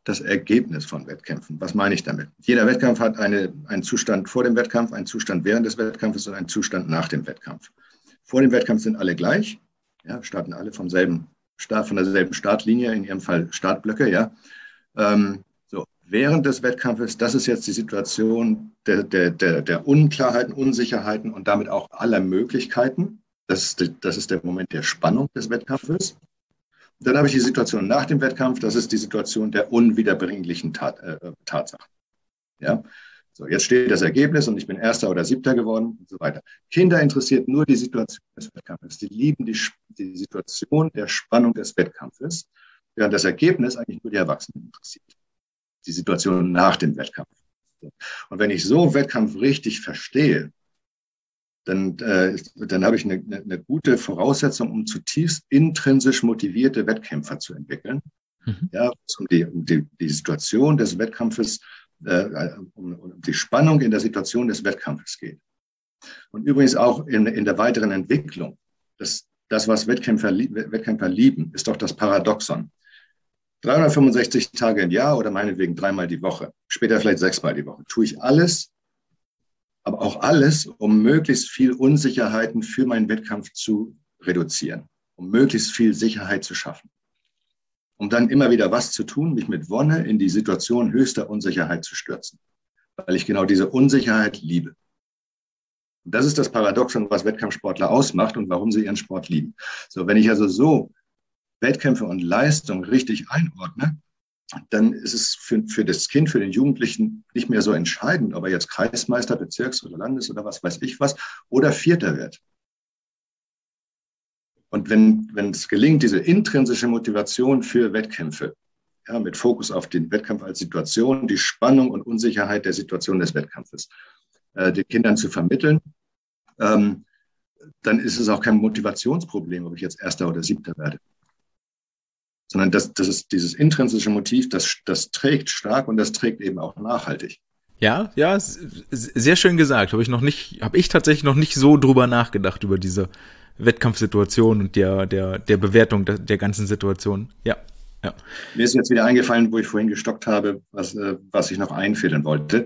das Ergebnis von Wettkämpfen. Was meine ich damit? Jeder Wettkampf hat einen Zustand vor dem Wettkampf, einen Zustand während des Wettkampfes und einen Zustand nach dem Wettkampf. Vor dem Wettkampf sind alle gleich, ja, starten alle von derselben Startlinie, in ihrem Fall Startblöcke. Ja. So, während des Wettkampfes, das ist jetzt die Situation der Unklarheiten, Unsicherheiten und damit auch aller Möglichkeiten. Das ist der Moment der Spannung des Wettkampfes. Dann habe ich die Situation nach dem Wettkampf, das ist die Situation der unwiederbringlichen Tatsachen. Ja? So, jetzt steht das Ergebnis und ich bin Erster oder Siebter geworden und so weiter. Kinder interessiert nur die Situation des Wettkampfes. Die lieben die Situation der Spannung des Wettkampfes, während das Ergebnis eigentlich nur die Erwachsenen interessiert. Die Situation nach dem Wettkampf. Und wenn ich so Wettkampf richtig verstehe, dann habe ich eine gute Voraussetzung, um zutiefst intrinsisch motivierte Wettkämpfer zu entwickeln. Ja, um die Situation des Wettkampfes, um die Spannung in der Situation des Wettkampfes geht. Und übrigens auch in der weiteren Entwicklung. Das, was Wettkämpfer lieben, ist doch das Paradoxon. 365 Tage im Jahr oder meinetwegen 3-mal die Woche, später vielleicht 6-mal die Woche, tue ich alles, aber auch alles, um möglichst viel Unsicherheiten für meinen Wettkampf zu reduzieren, um möglichst viel Sicherheit zu schaffen. Um dann immer wieder was zu tun, mich mit Wonne in die Situation höchster Unsicherheit zu stürzen, weil ich genau diese Unsicherheit liebe. Und das ist das Paradoxon, was Wettkampfsportler ausmacht und warum sie ihren Sport lieben. So, wenn ich also so Wettkämpfe und Leistung richtig einordne, dann ist es für das Kind, für den Jugendlichen nicht mehr so entscheidend, ob er jetzt Kreismeister, Bezirks- oder Landes- oder was weiß ich was, oder Vierter wird. Und wenn es gelingt, diese intrinsische Motivation für Wettkämpfe, ja, mit Fokus auf den Wettkampf als Situation, die Spannung und Unsicherheit der Situation des Wettkampfes, den Kindern zu vermitteln, dann ist es auch kein Motivationsproblem, ob ich jetzt Erster oder Siebter werde. Sondern das ist dieses intrinsische Motiv, das trägt stark und das trägt eben auch nachhaltig. Ja, sehr schön gesagt. Habe ich tatsächlich noch nicht so drüber nachgedacht, über diese Wettkampfsituation und der Bewertung der ganzen Situation. Ja. Mir ist jetzt wieder eingefallen, wo ich vorhin gestockt habe, was ich noch einfädeln wollte.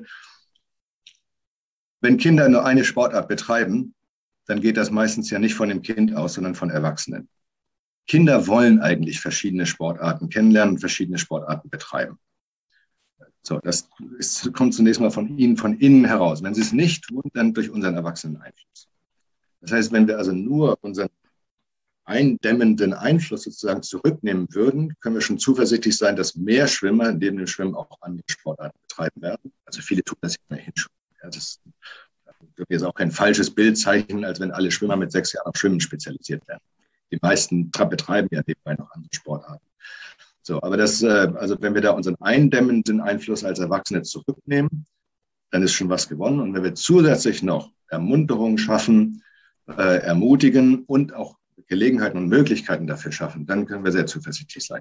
Wenn Kinder nur eine Sportart betreiben, dann geht das meistens ja nicht von dem Kind aus, sondern von Erwachsenen. Kinder wollen eigentlich verschiedene Sportarten kennenlernen und verschiedene Sportarten betreiben. So, kommt zunächst mal von ihnen, von innen heraus. Wenn sie es nicht tun, dann durch unseren Erwachsenen-Einfluss. Das heißt, wenn wir also nur unseren eindämmenden Einfluss sozusagen zurücknehmen würden, können wir schon zuversichtlich sein, dass mehr Schwimmer neben dem Schwimmen auch andere Sportarten betreiben werden. Also viele tun das immerhin schon. Ja, das dürfen jetzt auch kein falsches Bild zeichnen, als wenn alle Schwimmer mit 6 Jahren auf Schwimmen spezialisiert werden. Die meisten betreiben ja nebenbei noch andere Sportarten. So, aber also wenn wir da unseren eindämmenden Einfluss als Erwachsene zurücknehmen, dann ist schon was gewonnen. Und wenn wir zusätzlich noch Ermunterung schaffen, ermutigen und auch Gelegenheiten und Möglichkeiten dafür schaffen, dann können wir sehr zuversichtlich sein.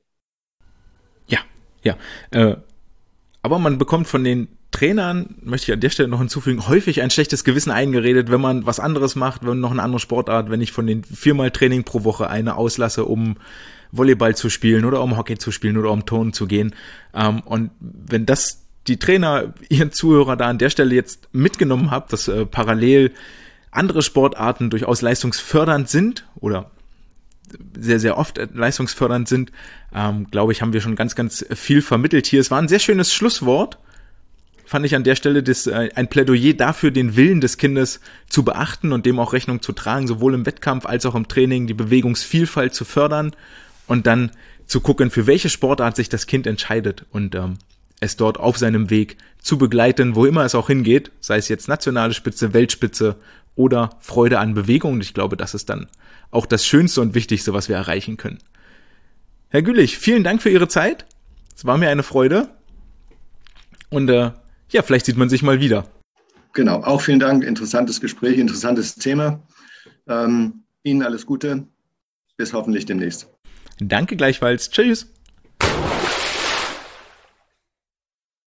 Ja. Aber man bekommt von den Trainern, möchte ich an der Stelle noch hinzufügen, häufig ein schlechtes Gewissen eingeredet, wenn man was anderes macht, wenn noch eine andere Sportart, wenn ich von den 4-mal Training pro Woche eine auslasse, um Volleyball zu spielen oder um Hockey zu spielen oder um Turnen zu gehen. Und wenn das die Trainer, ihren Zuhörer da an der Stelle jetzt mitgenommen habt, dass parallel andere Sportarten durchaus leistungsfördernd sind oder sehr, sehr oft leistungsfördernd sind, glaube ich, haben wir schon ganz, ganz viel vermittelt hier. Es war ein sehr schönes Schlusswort, fand ich an der Stelle, ein Plädoyer dafür, den Willen des Kindes zu beachten und dem auch Rechnung zu tragen, sowohl im Wettkampf als auch im Training, die Bewegungsvielfalt zu fördern und dann zu gucken, für welche Sportart sich das Kind entscheidet und es dort auf seinem Weg zu begleiten, wo immer es auch hingeht, sei es jetzt nationale Spitze, Weltspitze oder Freude an Bewegung. Und ich glaube, das ist dann auch das Schönste und Wichtigste, was wir erreichen können. Herr Gülich, vielen Dank für Ihre Zeit. Es war mir eine Freude. Und vielleicht sieht man sich mal wieder. Genau, auch vielen Dank. Interessantes Gespräch, interessantes Thema. Ihnen alles Gute. Bis hoffentlich demnächst. Danke gleichfalls. Tschüss.